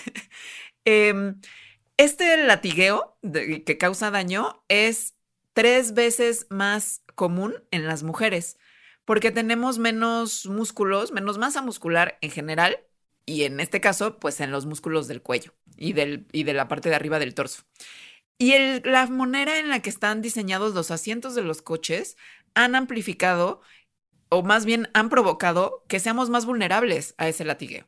Este latigueo que causa daño es 3 veces más común en las mujeres, porque tenemos menos músculos, menos masa muscular en general, y en este caso, pues en los músculos del cuello y de la parte de arriba del torso. Y la manera en la que están diseñados los asientos de los coches han amplificado, o más bien han provocado, que seamos más vulnerables a ese latigueo.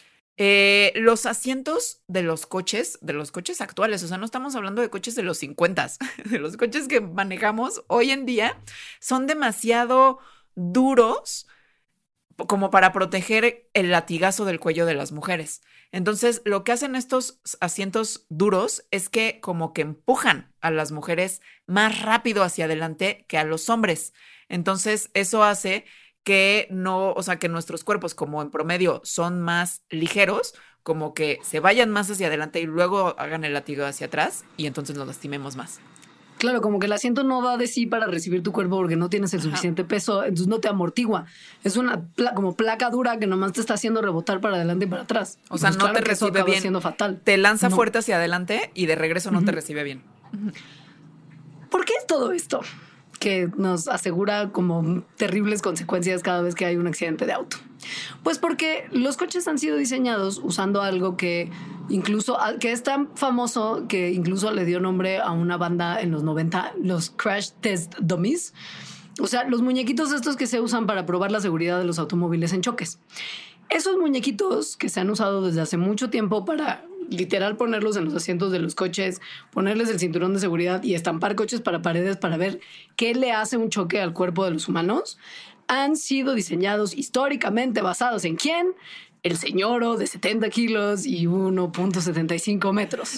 Los asientos de los coches actuales, o sea, no estamos hablando de coches de los 50, de los coches que manejamos hoy en día, son demasiado duros como para proteger el latigazo del cuello de las mujeres. Entonces, lo que hacen estos asientos duros es que como que empujan a las mujeres más rápido hacia adelante que a los hombres. Entonces, eso hace que no, o sea, que nuestros cuerpos, como en promedio son más ligeros, como que se vayan más hacia adelante y luego hagan el látigo hacia atrás y entonces nos lastimemos más. Claro, como que el asiento no da de sí para recibir tu cuerpo porque no tienes el suficiente peso, entonces no te amortigua. Es una como placa dura que nomás te está haciendo rebotar para adelante y para atrás. O sea, pues no te recibe bien. Siendo fatal. Te lanza fuerte hacia adelante y de regreso no te recibe bien. ¿Por qué es todo esto? Que nos asegura como terribles consecuencias cada vez que hay un accidente de auto. Pues porque los coches han sido diseñados usando algo que incluso, que es tan famoso que incluso le dio nombre a una banda en los 90, los Crash Test Dummies. O sea, los muñequitos estos que se usan para probar la seguridad de los automóviles en choques. Esos muñequitos que se han usado desde hace mucho tiempo para literal ponerlos en los asientos de los coches, ponerles el cinturón de seguridad y estampar coches para paredes para ver qué le hace un choque al cuerpo de los humanos, han sido diseñados históricamente basados en ¿quién? El señoro de 70 kilos y 1.75 metros.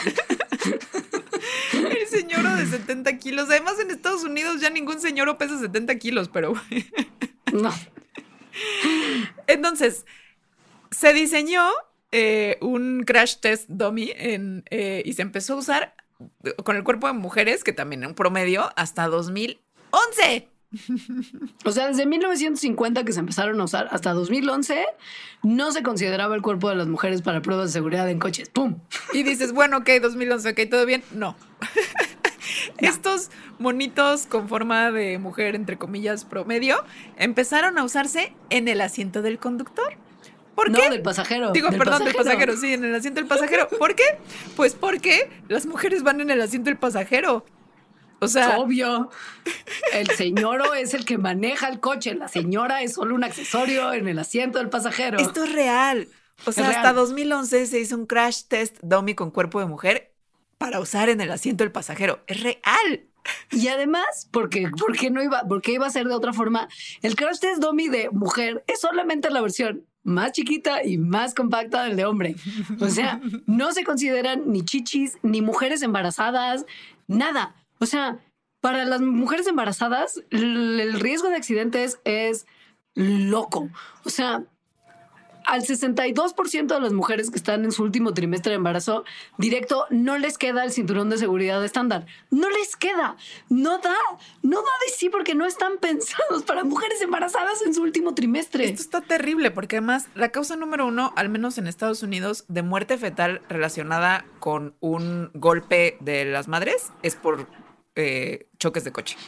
El señoro de 70 kilos. Además, en Estados Unidos ya ningún señoro pesa 70 kilos, pero... No. Entonces, se diseñó un crash test dummy y se empezó a usar con el cuerpo de mujeres, que también en un promedio, hasta 2011. O sea, desde 1950 que se empezaron a usar hasta 2011, no se consideraba el cuerpo de las mujeres para pruebas de seguridad en coches. ¡Pum! Y dices, bueno, ok, 2011, ok, ¿todo bien? No. Estos monitos con forma de mujer, entre comillas, promedio, empezaron a usarse en el asiento del conductor. ¿Por qué? No, del pasajero. Digo, del pasajero, sí, en el asiento del pasajero. ¿Por qué? Pues porque las mujeres van en el asiento del pasajero. O sea, obvio. El señoro es el que maneja el coche. La señora es solo un accesorio en el asiento del pasajero. Esto es real. O sea, hasta 2011 se hizo un crash test dummy con cuerpo de mujer para usar en el asiento del pasajero. Es real. Y además, ¿por qué iba a ser de otra forma? El crash test dummy de mujer es solamente la versión más chiquita y más compacta del de hombre. O sea, no se consideran ni chichis, ni mujeres embarazadas, nada. O sea, para las mujeres embarazadas, el riesgo de accidentes es loco. O sea, al 62% de las mujeres que están en su último trimestre de embarazo directo no les queda el cinturón de seguridad estándar. No les queda. No da de sí porque no están pensados para mujeres embarazadas en su último trimestre. Esto está terrible porque además la causa número 1, al menos en Estados Unidos, de muerte fetal relacionada con un golpe de las madres es por choques de coche.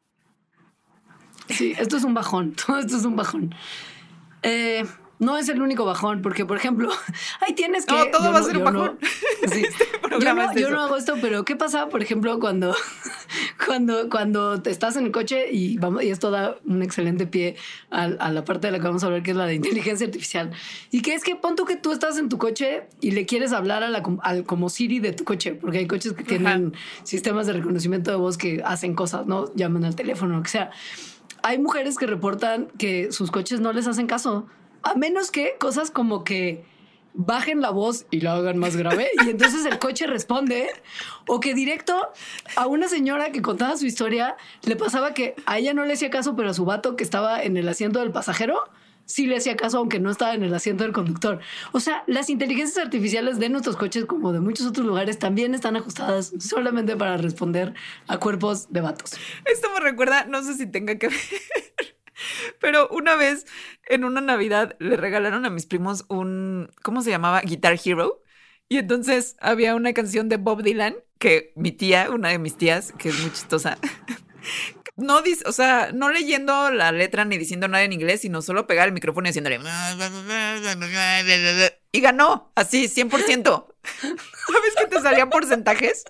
Sí, esto es un bajón. Todo esto es un bajón. No es el único bajón, porque, por ejemplo, ahí tienes que... No, todo va a ser un bajón. Sí. Yo no hago esto, pero ¿qué pasa, por ejemplo, cuando Cuando te estás en el coche y esto da un excelente pie a la parte de la que vamos a hablar, que es la de inteligencia artificial. Y que es que pon tú que tú estás en tu coche y le quieres hablar al como Siri de tu coche, porque hay coches que tienen sistemas de reconocimiento de voz que hacen cosas, ¿no? Llaman al teléfono, lo que sea. Hay mujeres que reportan que sus coches no les hacen caso, a menos que cosas como que bajen la voz y la hagan más grave y entonces el coche responde, o que directo a una señora que contaba su historia le pasaba que a ella no le hacía caso, pero a su vato que estaba en el asiento del pasajero sí le hacía caso, aunque no estaba en el asiento del conductor. O sea, las inteligencias artificiales de nuestros coches, como de muchos otros lugares, también están ajustadas solamente para responder a cuerpos de vatos. Esto me recuerda, no sé si tenga que ver, pero una vez en una Navidad le regalaron a mis primos ¿cómo se llamaba? Guitar Hero. Y entonces había una canción de Bob Dylan que mi tía, una de mis tías, que es muy chistosa, no dice, o sea, no leyendo la letra ni diciendo nada en inglés, sino solo pegar el micrófono y haciéndole y ganó, así, 100%. ¿Sabes que te salían porcentajes?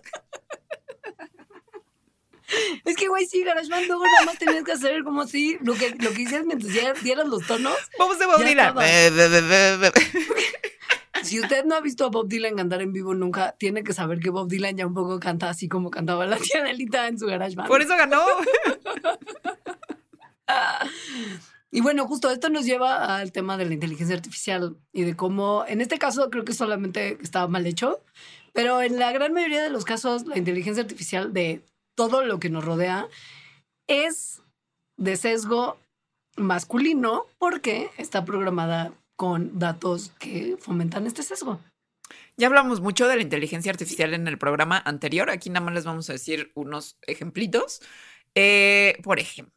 Es que, güey, sí, GarageBand luego nada más tenías que hacer como si lo que hicieras mientras ya dieras los tonos. Vamos de Bob Dylan. Si usted no ha visto a Bob Dylan cantar en vivo nunca, tiene que saber que Bob Dylan ya un poco canta así como cantaba la tía Nelita en su GarageBand. Por eso ganó. Y bueno, justo esto nos lleva al tema de la inteligencia artificial y de cómo, en este caso creo que solamente estaba mal hecho, pero en la gran mayoría de los casos la inteligencia artificial de todo lo que nos rodea es de sesgo masculino porque está programada con datos que fomentan este sesgo. Ya hablamos mucho de la inteligencia artificial en el programa anterior. Aquí nada más les vamos a decir unos ejemplitos. Por ejemplo,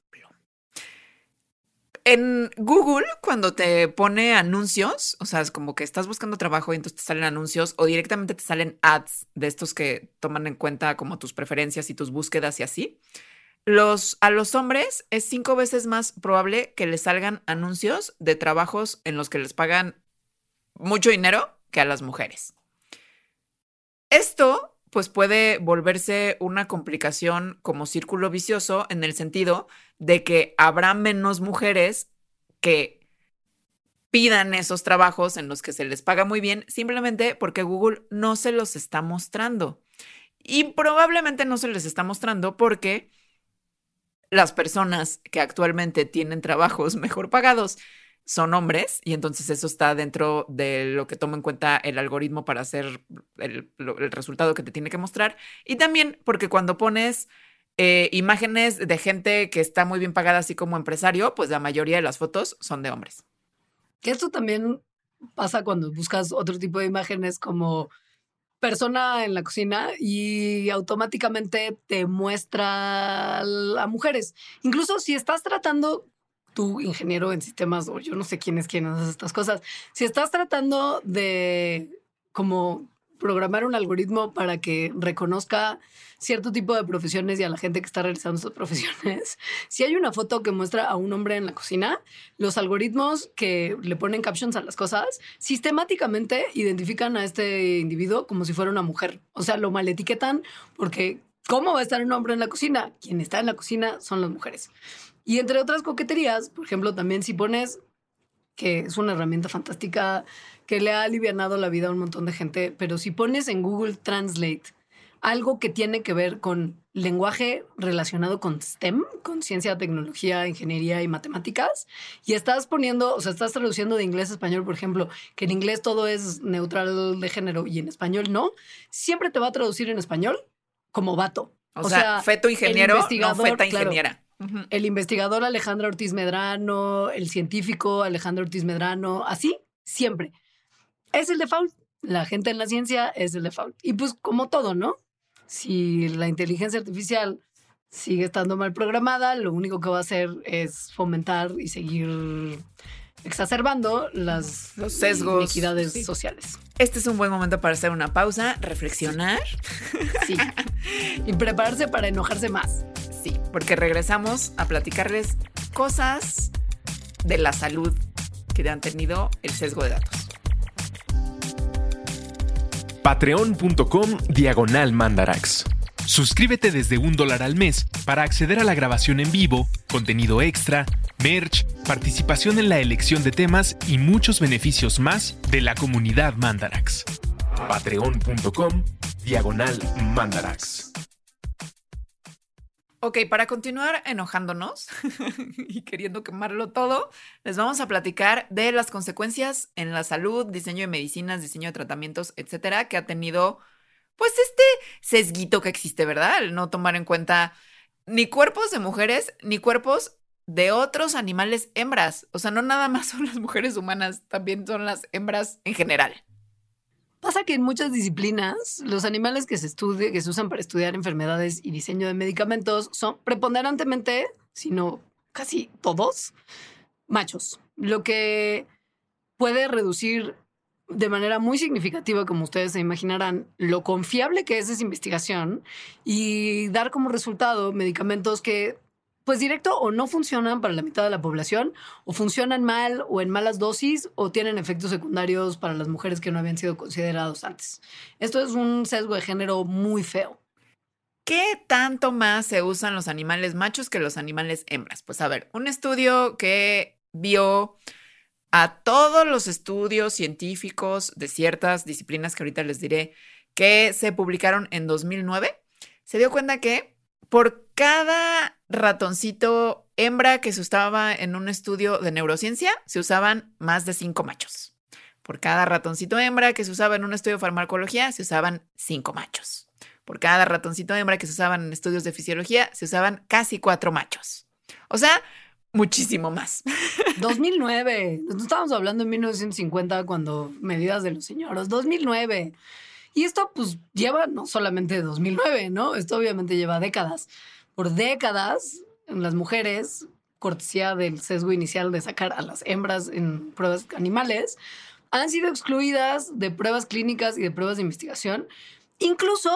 en Google, cuando te pone anuncios, o sea, es como que estás buscando trabajo y entonces te salen anuncios o directamente te salen ads de estos que toman en cuenta como tus preferencias y tus búsquedas y así. A los hombres es 5 veces más probable que les salgan anuncios de trabajos en los que les pagan mucho dinero que a las mujeres. Esto, pues, puede volverse una complicación como círculo vicioso en el sentido de que habrá menos mujeres que pidan esos trabajos en los que se les paga muy bien simplemente porque Google no se los está mostrando. Y probablemente no se les está mostrando porque las personas que actualmente tienen trabajos mejor pagados son hombres y entonces eso está dentro de lo que toma en cuenta el algoritmo para hacer el resultado que te tiene que mostrar. Y también porque cuando pones imágenes de gente que está muy bien pagada así como empresario, pues la mayoría de las fotos son de hombres. Que esto también pasa cuando buscas otro tipo de imágenes como persona en la cocina y automáticamente te muestra a mujeres. Incluso si estás tratando, tú ingeniero en sistemas, o yo no sé quién hace estas cosas, si estás tratando de como programar un algoritmo para que reconozca cierto tipo de profesiones y a la gente que está realizando esas profesiones, si hay una foto que muestra a un hombre en la cocina, los algoritmos que le ponen captions a las cosas sistemáticamente identifican a este individuo como si fuera una mujer. O sea, lo maletiquetan porque ¿cómo va a estar un hombre en la cocina? Quien está en la cocina son las mujeres. Y entre otras coqueterías, por ejemplo, también si pones, que es una herramienta fantástica que le ha alivianado la vida a un montón de gente, pero si pones en Google Translate algo que tiene que ver con lenguaje relacionado con STEM, con ciencia, tecnología, ingeniería y matemáticas, y estás poniendo, o sea, estás traduciendo de inglés a español, por ejemplo, que en inglés todo es neutral de género y en español no, siempre te va a traducir en español como vato. O sea, feto ingeniero, no feta ingeniera. Claro, el investigador Alejandra Ortiz Medrano, el científico Alejandro Ortiz Medrano, así, siempre. Es el default. La gente en la ciencia es el default. Y pues como todo, ¿no? Si la inteligencia artificial sigue estando mal programada, lo único que va a hacer es fomentar y seguir exacerbando los sesgos, inequidades sociales. Este es un buen momento para hacer una pausa, reflexionar. Sí. Y prepararse para enojarse más. Sí, porque regresamos a platicarles cosas de la salud que han tenido el sesgo de datos. Patreon.com/Mandarax. Suscríbete desde $1 al mes para acceder a la grabación en vivo, contenido extra, merch, participación en la elección de temas y muchos beneficios más de la comunidad Mandarax. Patreon.com/Mandarax. Ok, para continuar enojándonos y queriendo quemarlo todo, les vamos a platicar de las consecuencias en la salud, diseño de medicinas, diseño de tratamientos, etcétera, que ha tenido pues este sesguito que existe, ¿verdad? El no tomar en cuenta ni cuerpos de mujeres ni cuerpos de otros animales hembras. O sea, no nada más son las mujeres humanas, también son las hembras en general. Pasa que en muchas disciplinas, los animales que se usan para estudiar enfermedades y diseño de medicamentos son preponderantemente, si no casi todos, machos. Lo que puede reducir de manera muy significativa, como ustedes se imaginarán, lo confiable que es esa investigación y dar como resultado medicamentos que, pues directo o no funcionan para la mitad de la población, o funcionan mal o en malas dosis, o tienen efectos secundarios para las mujeres que no habían sido considerados antes. Esto es un sesgo de género muy feo. ¿Qué tanto más se usan los animales machos que los animales hembras? Pues a ver, un estudio que vio a todos los estudios científicos de ciertas disciplinas que ahorita les diré que se publicaron en 2009, se dio cuenta que por cada ratoncito hembra que se usaba en un estudio de neurociencia, se usaban más de 5 machos. Por cada ratoncito hembra que se usaba en un estudio de farmacología, se usaban 5 machos. Por cada ratoncito hembra que se usaban en estudios de fisiología, se usaban casi 4 machos. O sea, muchísimo más. 2009. No estábamos hablando en 1950 cuando medidas de los señoros. 2009. Y esto pues lleva no solamente 2009, ¿no? Esto obviamente lleva décadas. Por décadas, las mujeres, cortesía del sesgo inicial de sacar a las hembras en pruebas animales, han sido excluidas de pruebas clínicas y de pruebas de investigación, incluso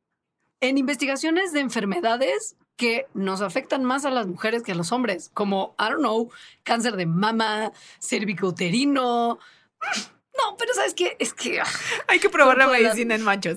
en investigaciones de enfermedades que nos afectan más a las mujeres que a los hombres, como, I don't know, cáncer de mama, cervicouterino. No, pero ¿sabes qué? Es que hay que probar la medicina en machos.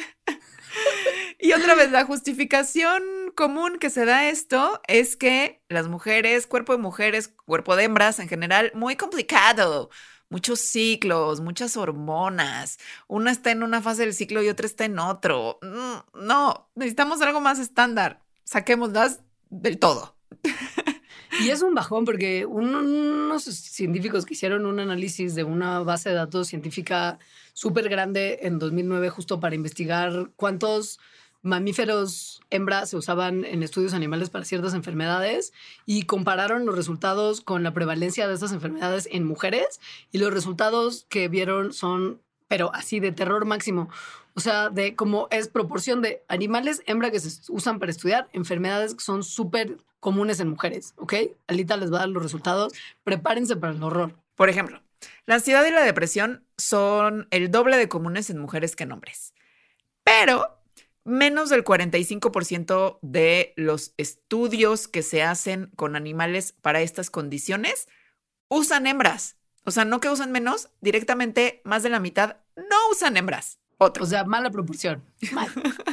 Y otra vez, la justificación común que se da a esto es que las mujeres, cuerpo de mujeres, cuerpo de hembras en general, muy complicado. Muchos ciclos, muchas hormonas. Una está en una fase del ciclo y otra está en otro. No, necesitamos algo más estándar. Saquémoslas del todo. Y es un bajón porque unos científicos que hicieron un análisis de una base de datos científica súper grande en 2009 justo para investigar cuántos mamíferos hembras se usaban en estudios animales para ciertas enfermedades y compararon los resultados con la prevalencia de estas enfermedades en mujeres, y los resultados que vieron son, pero así de terror máximo. O sea, de cómo es proporción de animales hembra que se usan para estudiar enfermedades que son súper comunes en mujeres, ¿ok? Alita les va a dar los resultados. Prepárense para el horror. Por ejemplo, la ansiedad y la depresión son el doble de comunes en mujeres que en hombres. Pero menos del 45% de los estudios que se hacen con animales para estas condiciones usan hembras. O sea, no que usan menos, directamente más de la mitad no usan hembras. O sea, mala proporción. Mal.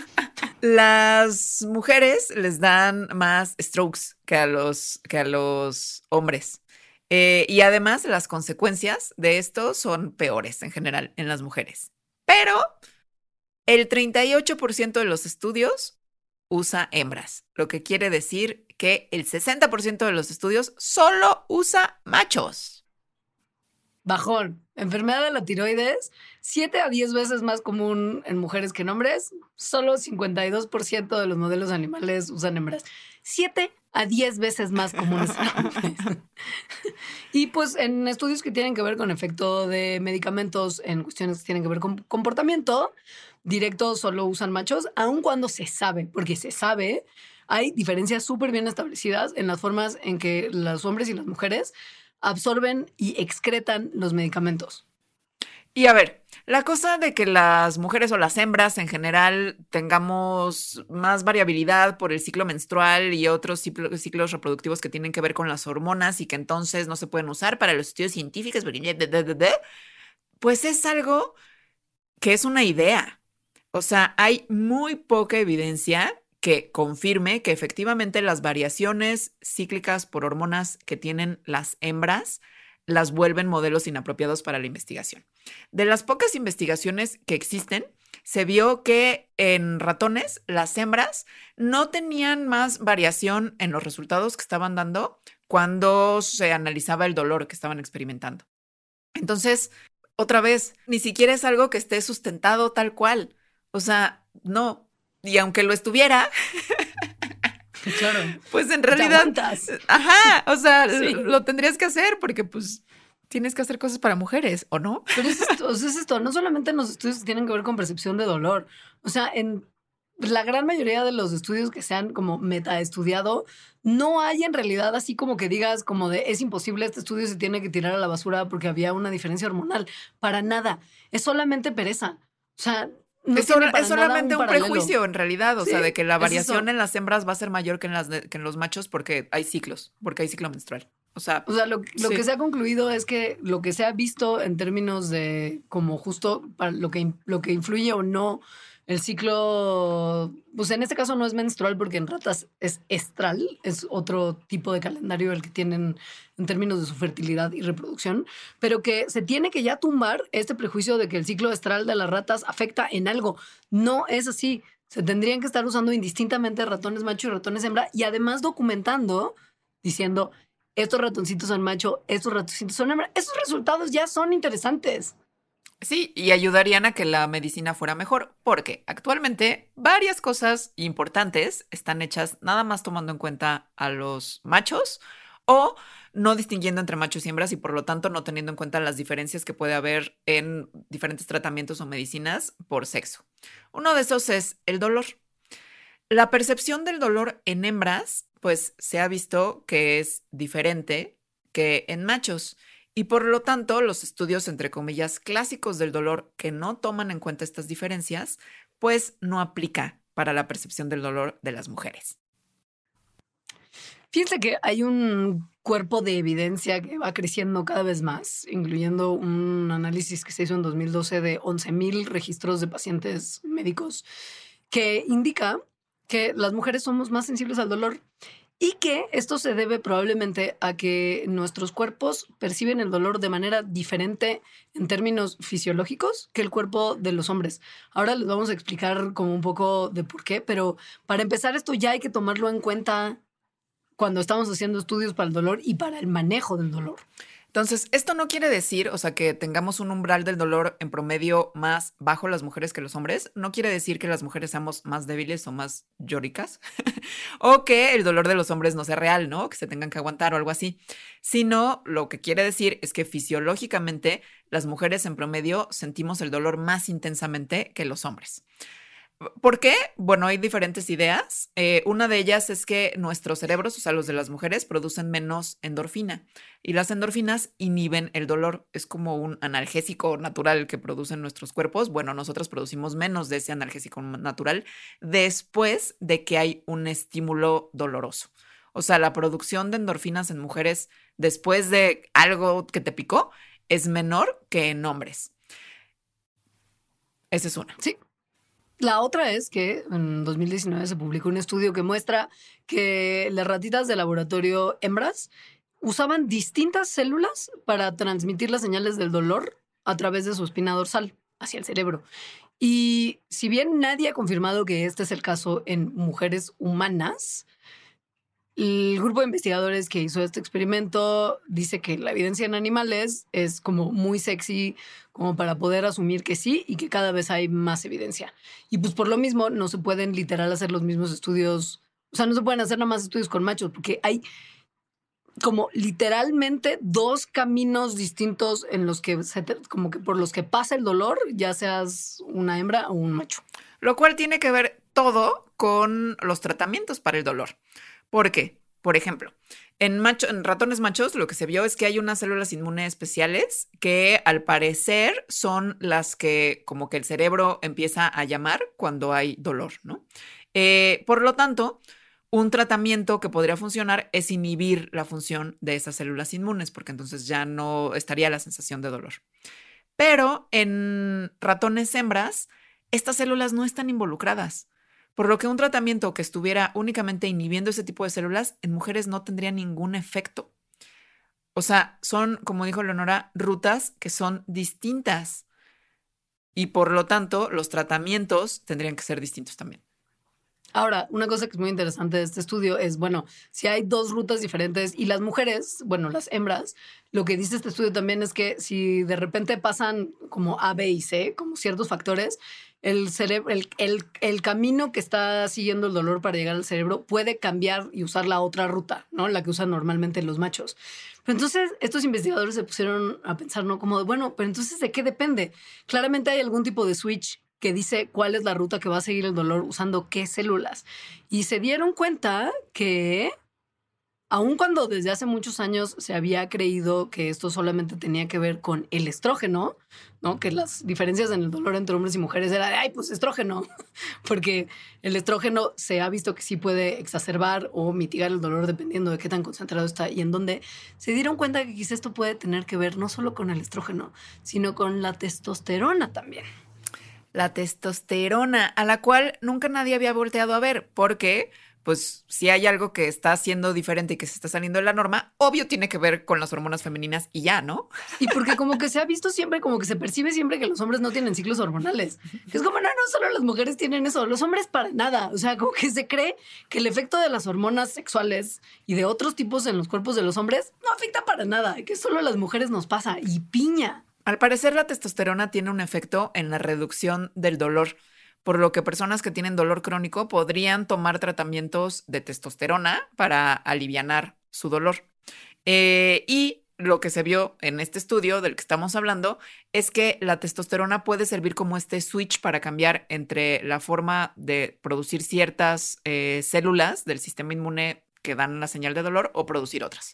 Las mujeres les dan más strokes que a los hombres. Y además, las consecuencias de esto son peores en general en las mujeres. Pero el 38% de los estudios usa hembras, lo que quiere decir que el 60% de los estudios solo usa machos. Bajón. Enfermedad de la tiroides, 7 a 10 veces más común en mujeres que en hombres. Solo 52% de los modelos animales usan hembras. 7 a 10 veces más comunes en hombres. Y pues en estudios que tienen que ver con efecto de medicamentos, en cuestiones que tienen que ver con comportamiento, directo solo usan machos, aun cuando se sabe, porque se sabe, hay diferencias súper bien establecidas en las formas en que los hombres y las mujeres absorben y excretan los medicamentos. Y a ver, la cosa de que las mujeres o las hembras en general tengamos más variabilidad por el ciclo menstrual y otros ciclos reproductivos que tienen que ver con las hormonas y que entonces no se pueden usar para los estudios científicos, pues es algo que es una idea. O sea, hay muy poca evidencia que confirme que efectivamente las variaciones cíclicas por hormonas que tienen las hembras las vuelven modelos inapropiados para la investigación. De las pocas investigaciones que existen, se vio que en ratones las hembras no tenían más variación en los resultados que estaban dando cuando se analizaba el dolor que estaban experimentando. Entonces, otra vez, ni siquiera es algo que esté sustentado tal cual. O sea, no. Y aunque lo estuviera, Claro. pues en Te realidad, aguantas. ajá, o sea, Sí. lo tendrías que hacer porque pues tienes que hacer cosas para mujeres, ¿o no? Pero es esto, o sea, es esto, no solamente en los estudios que tienen que ver con percepción de dolor, o sea, en la gran mayoría de los estudios que se han como metaestudiado, no hay en realidad así como que digas como de es imposible, este estudio se tiene que tirar a la basura porque había una diferencia hormonal. Para nada, es solamente pereza. O sea, no Es, tiene para es nada solamente un paralelo. prejuicio en realidad, o Sí, sea, de que la es variación eso. en las hembras va a ser mayor que que en los machos porque hay ciclos, porque hay ciclo menstrual. O sea, O sea, lo que sí. se ha concluido es que lo que se ha visto en términos de como justo para lo que influye o no el ciclo, pues en este caso no es menstrual porque en ratas es estral, es otro tipo de calendario el que tienen en términos de su fertilidad y reproducción, pero que se tiene que ya tumbar este prejuicio de que el ciclo estral de las ratas afecta en algo. No es así. Se tendrían que estar usando indistintamente ratones macho y ratones hembra y además documentando, diciendo estos ratoncitos son macho, estos ratoncitos son hembra. Esos resultados ya son interesantes. Sí, y ayudarían a que la medicina fuera mejor, porque actualmente varias cosas importantes están hechas nada más tomando en cuenta a los machos o no distinguiendo entre machos y hembras y por lo tanto no teniendo en cuenta las diferencias que puede haber en diferentes tratamientos o medicinas por sexo. Uno de esos es el dolor. La percepción del dolor en hembras, pues se ha visto que es diferente que en machos. Y por lo tanto, los estudios, entre comillas, clásicos del dolor que no toman en cuenta estas diferencias, pues no aplica para la percepción del dolor de las mujeres. Fíjense que hay un cuerpo de evidencia que va creciendo cada vez más, incluyendo un análisis que se hizo en 2012 de 11,000 registros de pacientes médicos, que indica que las mujeres somos más sensibles al dolor y que esto se debe probablemente a que nuestros cuerpos perciben el dolor de manera diferente en términos fisiológicos que el cuerpo de los hombres. Ahora les vamos a explicar como un poco de por qué, pero para empezar esto ya hay que tomarlo en cuenta cuando estamos haciendo estudios para el dolor y para el manejo del dolor. Entonces, esto no quiere decir, o sea, que tengamos un umbral del dolor en promedio más bajo las mujeres que los hombres. No quiere decir que las mujeres seamos más débiles o más llóricas o que el dolor de los hombres no sea real, ¿no? Que se tengan que aguantar o algo así. Sino lo que quiere decir es que fisiológicamente las mujeres en promedio sentimos el dolor más intensamente que los hombres. ¿Por qué? Bueno, hay diferentes ideas. Una de ellas es que nuestros cerebros, o sea, los de las mujeres, producen menos endorfina y las endorfinas inhiben el dolor. Es como un analgésico natural que producen nuestros cuerpos. Bueno, nosotros producimos menos de ese analgésico natural después de que hay un estímulo doloroso. O sea, la producción de endorfinas en mujeres después de algo que te picó es menor que en hombres. Esa es una. Sí. La otra es que en 2019 se publicó un estudio que muestra que las ratitas de laboratorio hembras usaban distintas células para transmitir las señales del dolor a través de su espina dorsal hacia el cerebro. Y si bien nadie ha confirmado que este es el caso en mujeres humanas, el grupo de investigadores que hizo este experimento dice que la evidencia en animales es como muy sexy como para poder asumir que sí y que cada vez hay más evidencia. Y pues por lo mismo no se pueden literal hacer los mismos estudios, o sea, no se pueden hacer nada más estudios con machos porque hay como literalmente dos caminos distintos en los que como que por los que pasa el dolor, ya seas una hembra o un macho. Lo cual tiene que ver todo con los tratamientos para el dolor. ¿Por qué? Por ejemplo, en ratones machos lo que se vio es que hay unas células inmunes especiales que al parecer son las que como que el cerebro empieza a llamar cuando hay dolor, ¿no? Por lo tanto, un tratamiento que podría funcionar es inhibir la función de esas células inmunes porque entonces ya no estaría la sensación de dolor. Pero en ratones hembras, estas células no están involucradas. Por lo que un tratamiento que estuviera únicamente inhibiendo ese tipo de células en mujeres no tendría ningún efecto. O sea, son, como dijo Leonora, rutas que son distintas. Y por lo tanto, los tratamientos tendrían que ser distintos también. Ahora, una cosa que es muy interesante de este estudio es, bueno, si hay dos rutas diferentes y las mujeres, bueno, las hembras, lo que dice este estudio también es que si de repente pasan como A, B y C, como ciertos factores, el cerebro, el camino que está siguiendo el dolor para llegar al cerebro puede cambiar y usar la otra ruta, ¿no? La que usan normalmente los machos. Pero entonces estos investigadores se pusieron a pensar, ¿no? Como, bueno, pero entonces ¿de qué depende? Claramente hay algún tipo de switch que dice cuál es la ruta que va a seguir el dolor usando qué células. Y se dieron cuenta que, aun cuando desde hace muchos años se había creído que esto solamente tenía que ver con el estrógeno, ¿no? Que las diferencias en el dolor entre hombres y mujeres era de, ay, pues estrógeno, porque el estrógeno se ha visto que sí puede exacerbar o mitigar el dolor dependiendo de qué tan concentrado está y en dónde. Se dieron cuenta que quizá esto puede tener que ver no solo con el estrógeno, sino con la testosterona también. La testosterona, a la cual nunca nadie había volteado a ver, porque pues si hay algo que está siendo diferente y que se está saliendo de la norma, obvio tiene que ver con las hormonas femeninas y ya, ¿no? Y porque como que se ha visto siempre, como que se percibe siempre que los hombres no tienen ciclos hormonales. Que es como, no solo las mujeres tienen eso, los hombres para nada. O sea, como que se cree que el efecto de las hormonas sexuales y de otros tipos en los cuerpos de los hombres no afecta para nada, que solo a las mujeres nos pasa. Y piña. Al parecer, la testosterona tiene un efecto en la reducción del dolor, por lo que personas que tienen dolor crónico podrían tomar tratamientos de testosterona para alivianar su dolor. Y lo que se vio en este estudio del que estamos hablando es que la testosterona puede servir como este switch para cambiar entre la forma de producir ciertas células del sistema inmune que dan la señal de dolor o producir otras.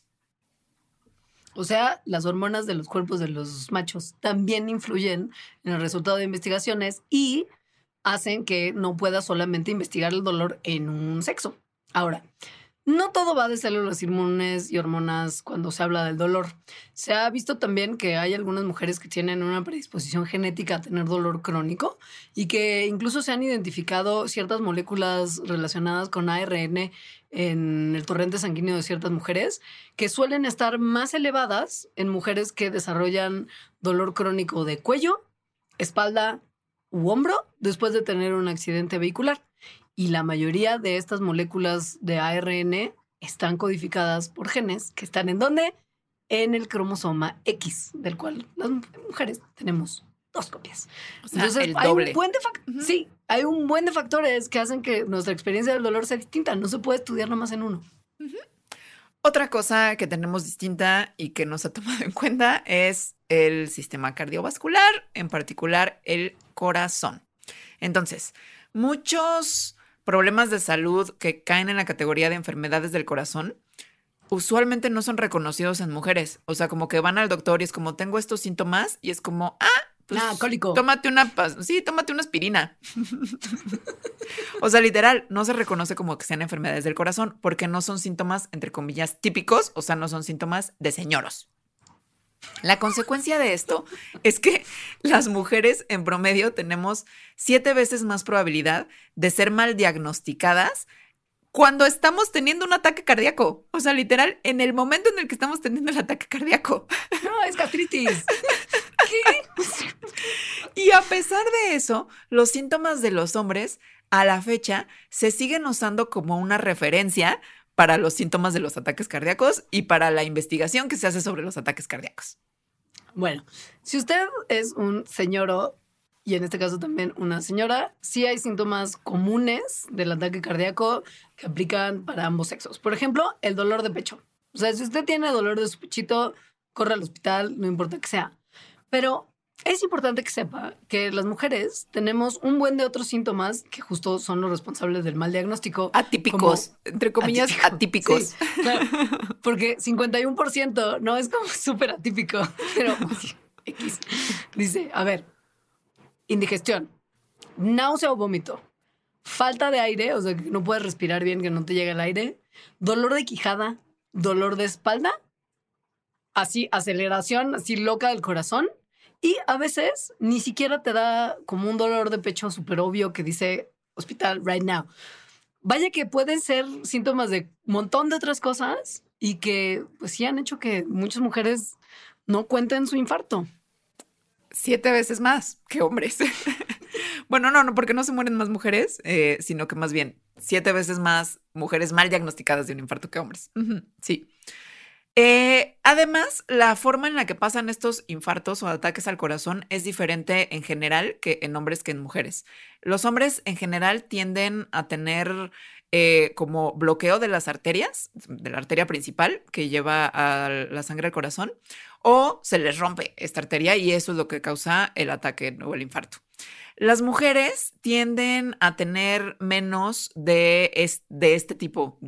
O sea, las hormonas de los cuerpos de los machos también influyen en el resultado de investigaciones y hacen que no pueda solamente investigar el dolor en un sexo. Ahora, no todo va de células inmunes y hormonas cuando se habla del dolor. Se ha visto también que hay algunas mujeres que tienen una predisposición genética a tener dolor crónico y que incluso se han identificado ciertas moléculas relacionadas con ARN en el torrente sanguíneo de ciertas mujeres que suelen estar más elevadas en mujeres que desarrollan dolor crónico de cuello, espalda u hombro después de tener un accidente vehicular. Y la mayoría de estas moléculas de ARN están codificadas por genes que están ¿en dónde? En el cromosoma X, del cual las mujeres tenemos 2 copias. O sea, entonces, el doble. Sí, hay un buen de factores que hacen que nuestra experiencia del dolor sea distinta. No se puede estudiar nomás en uno. Otra cosa que tenemos distinta y que no se ha tomado en cuenta es el sistema cardiovascular, en particular el corazón. Entonces, muchos problemas de salud que caen en la categoría de enfermedades del corazón usualmente no son reconocidos en mujeres. O sea, como que van al doctor y es como, tengo estos síntomas y es como, pues cólico. tómate una aspirina. O sea, literal, no se reconoce como que sean enfermedades del corazón porque no son síntomas, entre comillas, típicos, o sea, no son síntomas de señoros. La consecuencia de esto es que las mujeres en promedio tenemos 7 veces más probabilidad de ser mal diagnosticadas cuando estamos teniendo un ataque cardíaco. O sea, literal, en el momento en el que estamos teniendo el ataque cardíaco. No, es gastritis. ¿Qué? Y a pesar de eso, los síntomas de los hombres a la fecha se siguen usando como una referencia para los síntomas de los ataques cardíacos y para la investigación que se hace sobre los ataques cardíacos. Bueno, si usted es un señoro, y en este caso también una señora, sí hay síntomas comunes del ataque cardíaco que aplican para ambos sexos. Por ejemplo, el dolor de pecho. O sea, si usted tiene dolor de su pechito, corre al hospital, no importa que sea. Pero es importante que sepa que las mujeres tenemos un buen de otros síntomas que justo son los responsables del mal diagnóstico. Atípicos, entre comillas, atípicos. Sí, claro, porque 51% no es como súper atípico, pero X. Dice, a ver, indigestión, náusea o vómito, falta de aire, o sea, que no puedes respirar bien, que no te llega el aire, dolor de quijada, dolor de espalda, así aceleración, así loca del corazón Y a veces ni siquiera te da como un dolor de pecho súper obvio que dice hospital right now. Vaya que pueden ser síntomas de un montón de otras cosas y que pues sí han hecho que muchas mujeres no cuenten su infarto. 7 veces más que hombres. Bueno, no, porque no se mueren más mujeres, sino que más bien 7 veces más mujeres mal diagnosticadas de un infarto que hombres. Sí. Además, la forma en la que pasan estos infartos o ataques al corazón es diferente en general que en hombres que en mujeres. Los hombres en general tienden a tener como bloqueo de las arterias, de la arteria principal que lleva a la sangre al corazón, o se les rompe esta arteria y eso es lo que causa el ataque o el infarto. Las mujeres tienden a tener menos de este tipo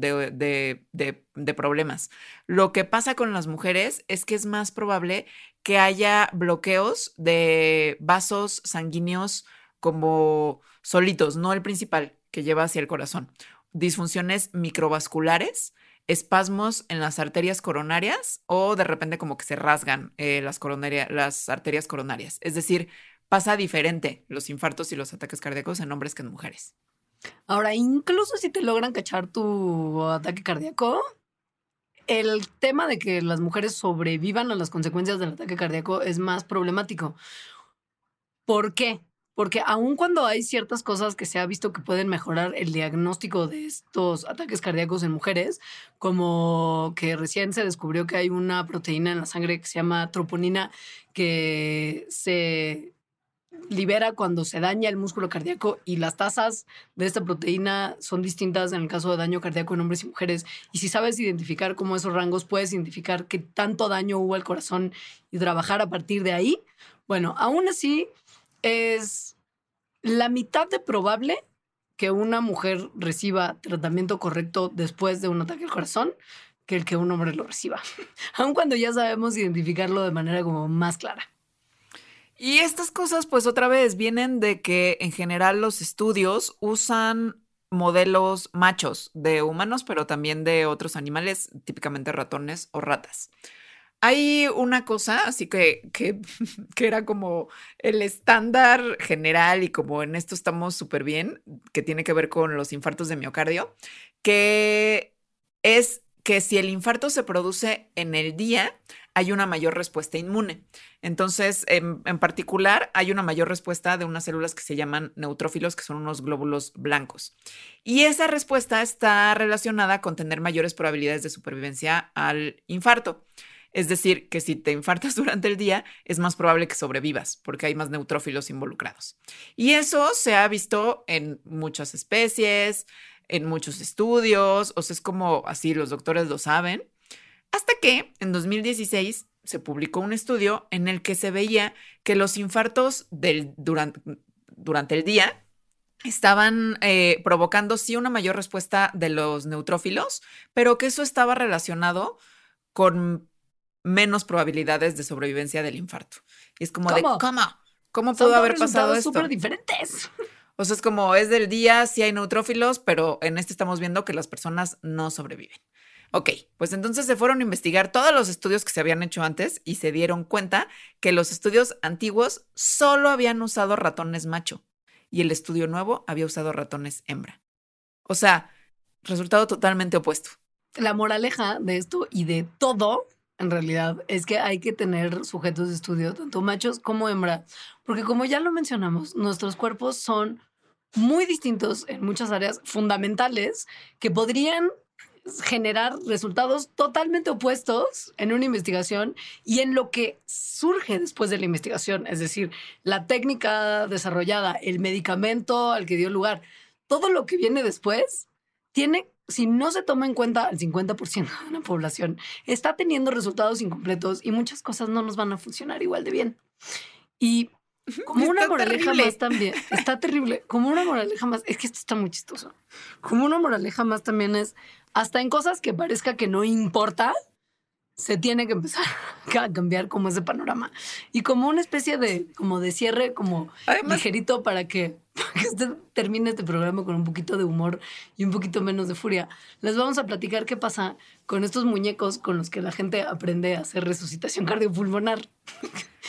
de problemas. Lo que pasa con las mujeres es que es más probable que haya bloqueos de vasos sanguíneos como solitos, no el principal que lleva hacia el corazón. Disfunciones microvasculares, espasmos en las arterias coronarias o de repente como que se rasgan las arterias coronarias. Es decir, pasa diferente los infartos y los ataques cardíacos en hombres que en mujeres. Ahora, incluso si te logran cachar tu ataque cardíaco, el tema de que las mujeres sobrevivan a las consecuencias del ataque cardíaco es más problemático. ¿Por qué? Porque aun cuando hay ciertas cosas que se ha visto que pueden mejorar el diagnóstico de estos ataques cardíacos en mujeres, como que recién se descubrió que hay una proteína en la sangre que se llama troponina que se libera cuando se daña el músculo cardíaco y las tasas de esta proteína son distintas en el caso de daño cardíaco en hombres y mujeres. Y si sabes identificar cómo esos rangos, puedes identificar qué tanto daño hubo al corazón y trabajar a partir de ahí. Bueno, aún así es la mitad de probable que una mujer reciba tratamiento correcto después de un ataque al corazón que el que un hombre lo reciba. Aun cuando ya sabemos identificarlo de manera como más clara. Y estas cosas, pues otra vez, vienen de que en general los estudios usan modelos machos de humanos, pero también de otros animales, típicamente ratones o ratas. Hay una cosa, así que era como el estándar general y como en esto estamos súper bien, que tiene que ver con los infartos de miocardio, que es que si el infarto se produce en el día, hay una mayor respuesta inmune. Entonces, en particular, hay una mayor respuesta de unas células que se llaman neutrófilos, que son unos glóbulos blancos. Y esa respuesta está relacionada con tener mayores probabilidades de supervivencia al infarto. Es decir, que si te infartas durante el día, es más probable que sobrevivas porque hay más neutrófilos involucrados. Y eso se ha visto en muchas especies, en muchos estudios, o sea, es como así, los doctores lo saben. Hasta que en 2016 se publicó un estudio en el que se veía que los infartos durante el día estaban provocando sí una mayor respuesta de los neutrófilos, pero que eso estaba relacionado con menos probabilidades de sobrevivencia del infarto. Y es como ¿Cómo pudo haber pasado esto? Son súper diferentes. O sea, es como es del día, sí hay neutrófilos, pero en este estamos viendo que las personas no sobreviven. Ok, pues entonces se fueron a investigar todos los estudios que se habían hecho antes y se dieron cuenta que los estudios antiguos solo habían usado ratones macho y el estudio nuevo había usado ratones hembra. O sea, resultado totalmente opuesto. La moraleja de esto y de todo, en realidad, es que hay que tener sujetos de estudio, tanto machos como hembra, porque como ya lo mencionamos, nuestros cuerpos son muy distintos en muchas áreas fundamentales que podrían generar resultados totalmente opuestos en una investigación y en lo que surge después de la investigación, es decir, la técnica desarrollada, el medicamento al que dio lugar, todo lo que viene después tiene, si no se toma en cuenta al 50% de la población, está teniendo resultados incompletos y muchas cosas no nos van a funcionar igual de bien. Y como una moraleja más también, está terrible, como una moraleja más, es que esto está muy chistoso, como una moraleja más también es, hasta en cosas que parezca que no importa, se tiene que empezar a cambiar como ese panorama. Y como una especie de cierre, como además, ligerito para que usted termine este programa con un poquito de humor y un poquito menos de furia. Les vamos a platicar qué pasa con estos muñecos con los que la gente aprende a hacer resucitación cardiopulmonar.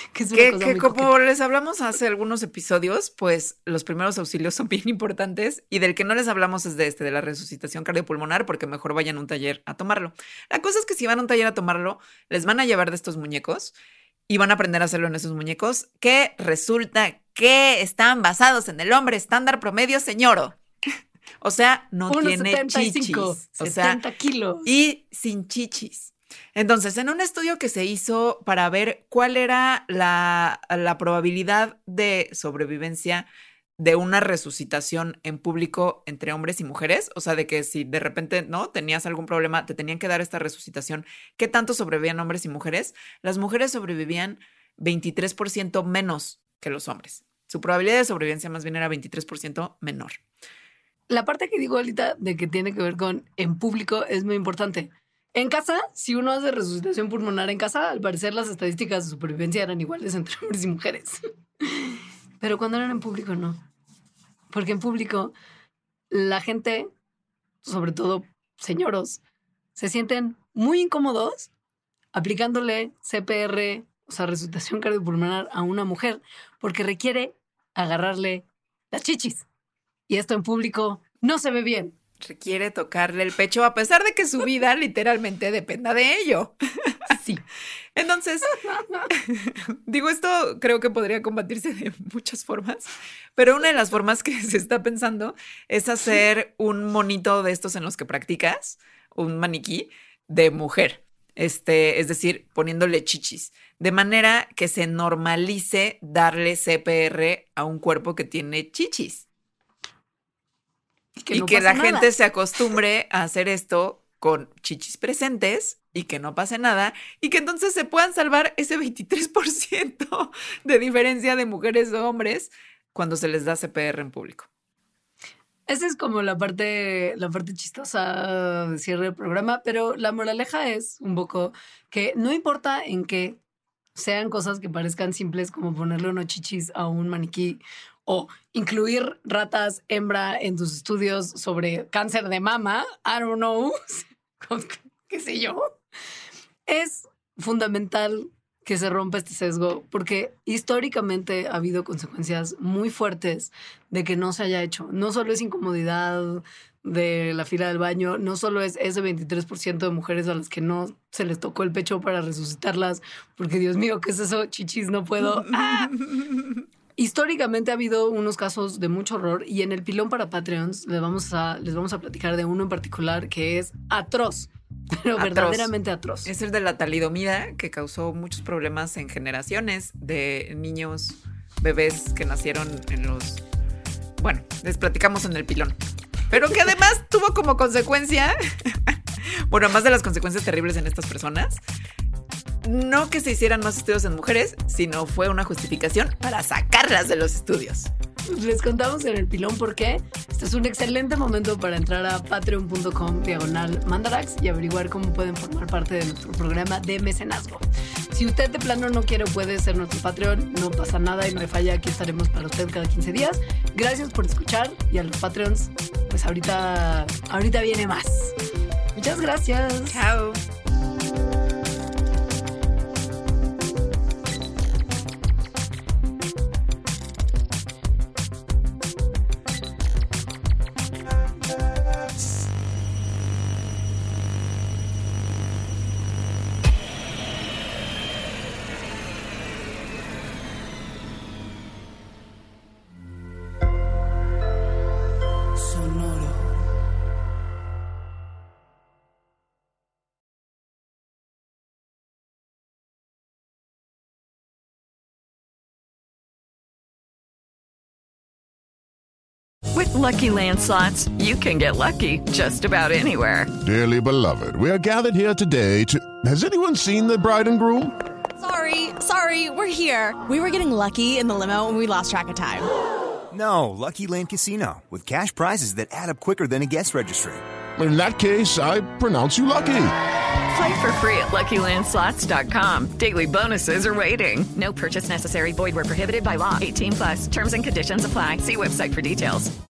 Que es una cosa muy como coqueta. les hablamos hace algunos episodios, pues los primeros auxilios son bien importantes y del que no les hablamos es de la resucitación cardiopulmonar, porque mejor vayan a un taller a tomarlo. La cosa es que si van a un taller a tomarlo, les van a llevar de estos muñecos y van a aprender a hacerlo en esos muñecos que resulta que están basados en el hombre estándar promedio, señoro. O sea, no tiene 1.75, chichis. 70 kilos. Y sin chichis. Entonces, en un estudio que se hizo para ver cuál era la probabilidad de sobrevivencia de una resucitación en público entre hombres y mujeres, o sea, de que si de repente, ¿no?, tenías algún problema, te tenían que dar esta resucitación, ¿qué tanto sobrevivían hombres y mujeres? Las mujeres sobrevivían 23% menos que los hombres. Su probabilidad de sobrevivencia más bien era 23% menor. La parte que digo ahorita de que tiene que ver con en público es muy importante. En casa, si uno hace resucitación pulmonar en casa, al parecer las estadísticas de supervivencia eran iguales entre hombres y mujeres. Pero cuando eran en público, no. Porque en público, la gente, sobre todo señoros, se sienten muy incómodos aplicándole CPR, o sea, resucitación cardiopulmonar a una mujer, porque requiere agarrarle las chichis. Y esto en público no se ve bien. Requiere tocarle el pecho a pesar de que su vida literalmente dependa de ello. Sí. Entonces, digo, esto creo que podría combatirse de muchas formas, pero una de las formas que se está pensando es hacer un monito de estos en los que practicas, un maniquí de mujer. Es decir, poniéndole chichis, de manera que se normalice darle CPR a un cuerpo que tiene chichis. Y que la gente se acostumbre a hacer esto con chichis presentes y que no pase nada y que entonces se puedan salvar ese 23% de diferencia de mujeres o hombres cuando se les da CPR en público. Esa es como la parte chistosa de cierre del programa, pero la moraleja es un poco que no importa en qué sean cosas que parezcan simples como ponerle unos chichis a un maniquí o incluir ratas hembra en tus estudios sobre cáncer de mama, I don't know, qué sé yo. Es fundamental que se rompa este sesgo porque históricamente ha habido consecuencias muy fuertes de que no se haya hecho. No solo es incomodidad de la fila del baño, no solo es ese 23% de mujeres a las que no se les tocó el pecho para resucitarlas porque, Dios mío, ¿qué es eso? Chichis, no puedo. ¡Ah! Históricamente ha habido unos casos de mucho horror y en el pilón para Patreons les vamos a platicar de uno en particular que es atroz, pero verdaderamente atroz. Es el de la talidomida que causó muchos problemas en generaciones de niños, bebés que nacieron en los... Bueno, les platicamos en el pilón. Pero que además tuvo como consecuencia, bueno, además de las consecuencias terribles en estas personas, no que se hicieran más estudios en mujeres, sino fue una justificación para sacarlas de los estudios. Les contamos en el pilón por qué. Este es un excelente momento para entrar a patreon.com/mandarax y averiguar cómo pueden formar parte de nuestro programa de mecenazgo. Si usted de plano no quiere o puede ser nuestro Patreon, no pasa nada y no hay falla. Aquí estaremos para usted cada 15 días. Gracias por escuchar y a los Patreons, pues ahorita viene más. Muchas gracias. Chao. With Lucky Land Slots, you can get lucky just about anywhere. Dearly beloved, we are gathered here today to... Has anyone seen the bride and groom? Sorry, we're here. We were getting lucky in the limo and we lost track of time. No, Lucky Land Casino, with cash prizes that add up quicker than a guest registry. In that case, I pronounce you lucky. Play for free at LuckyLandSlots.com. Daily bonuses are waiting. No purchase necessary. Void where prohibited by law. 18+. Terms and conditions apply. See website for details.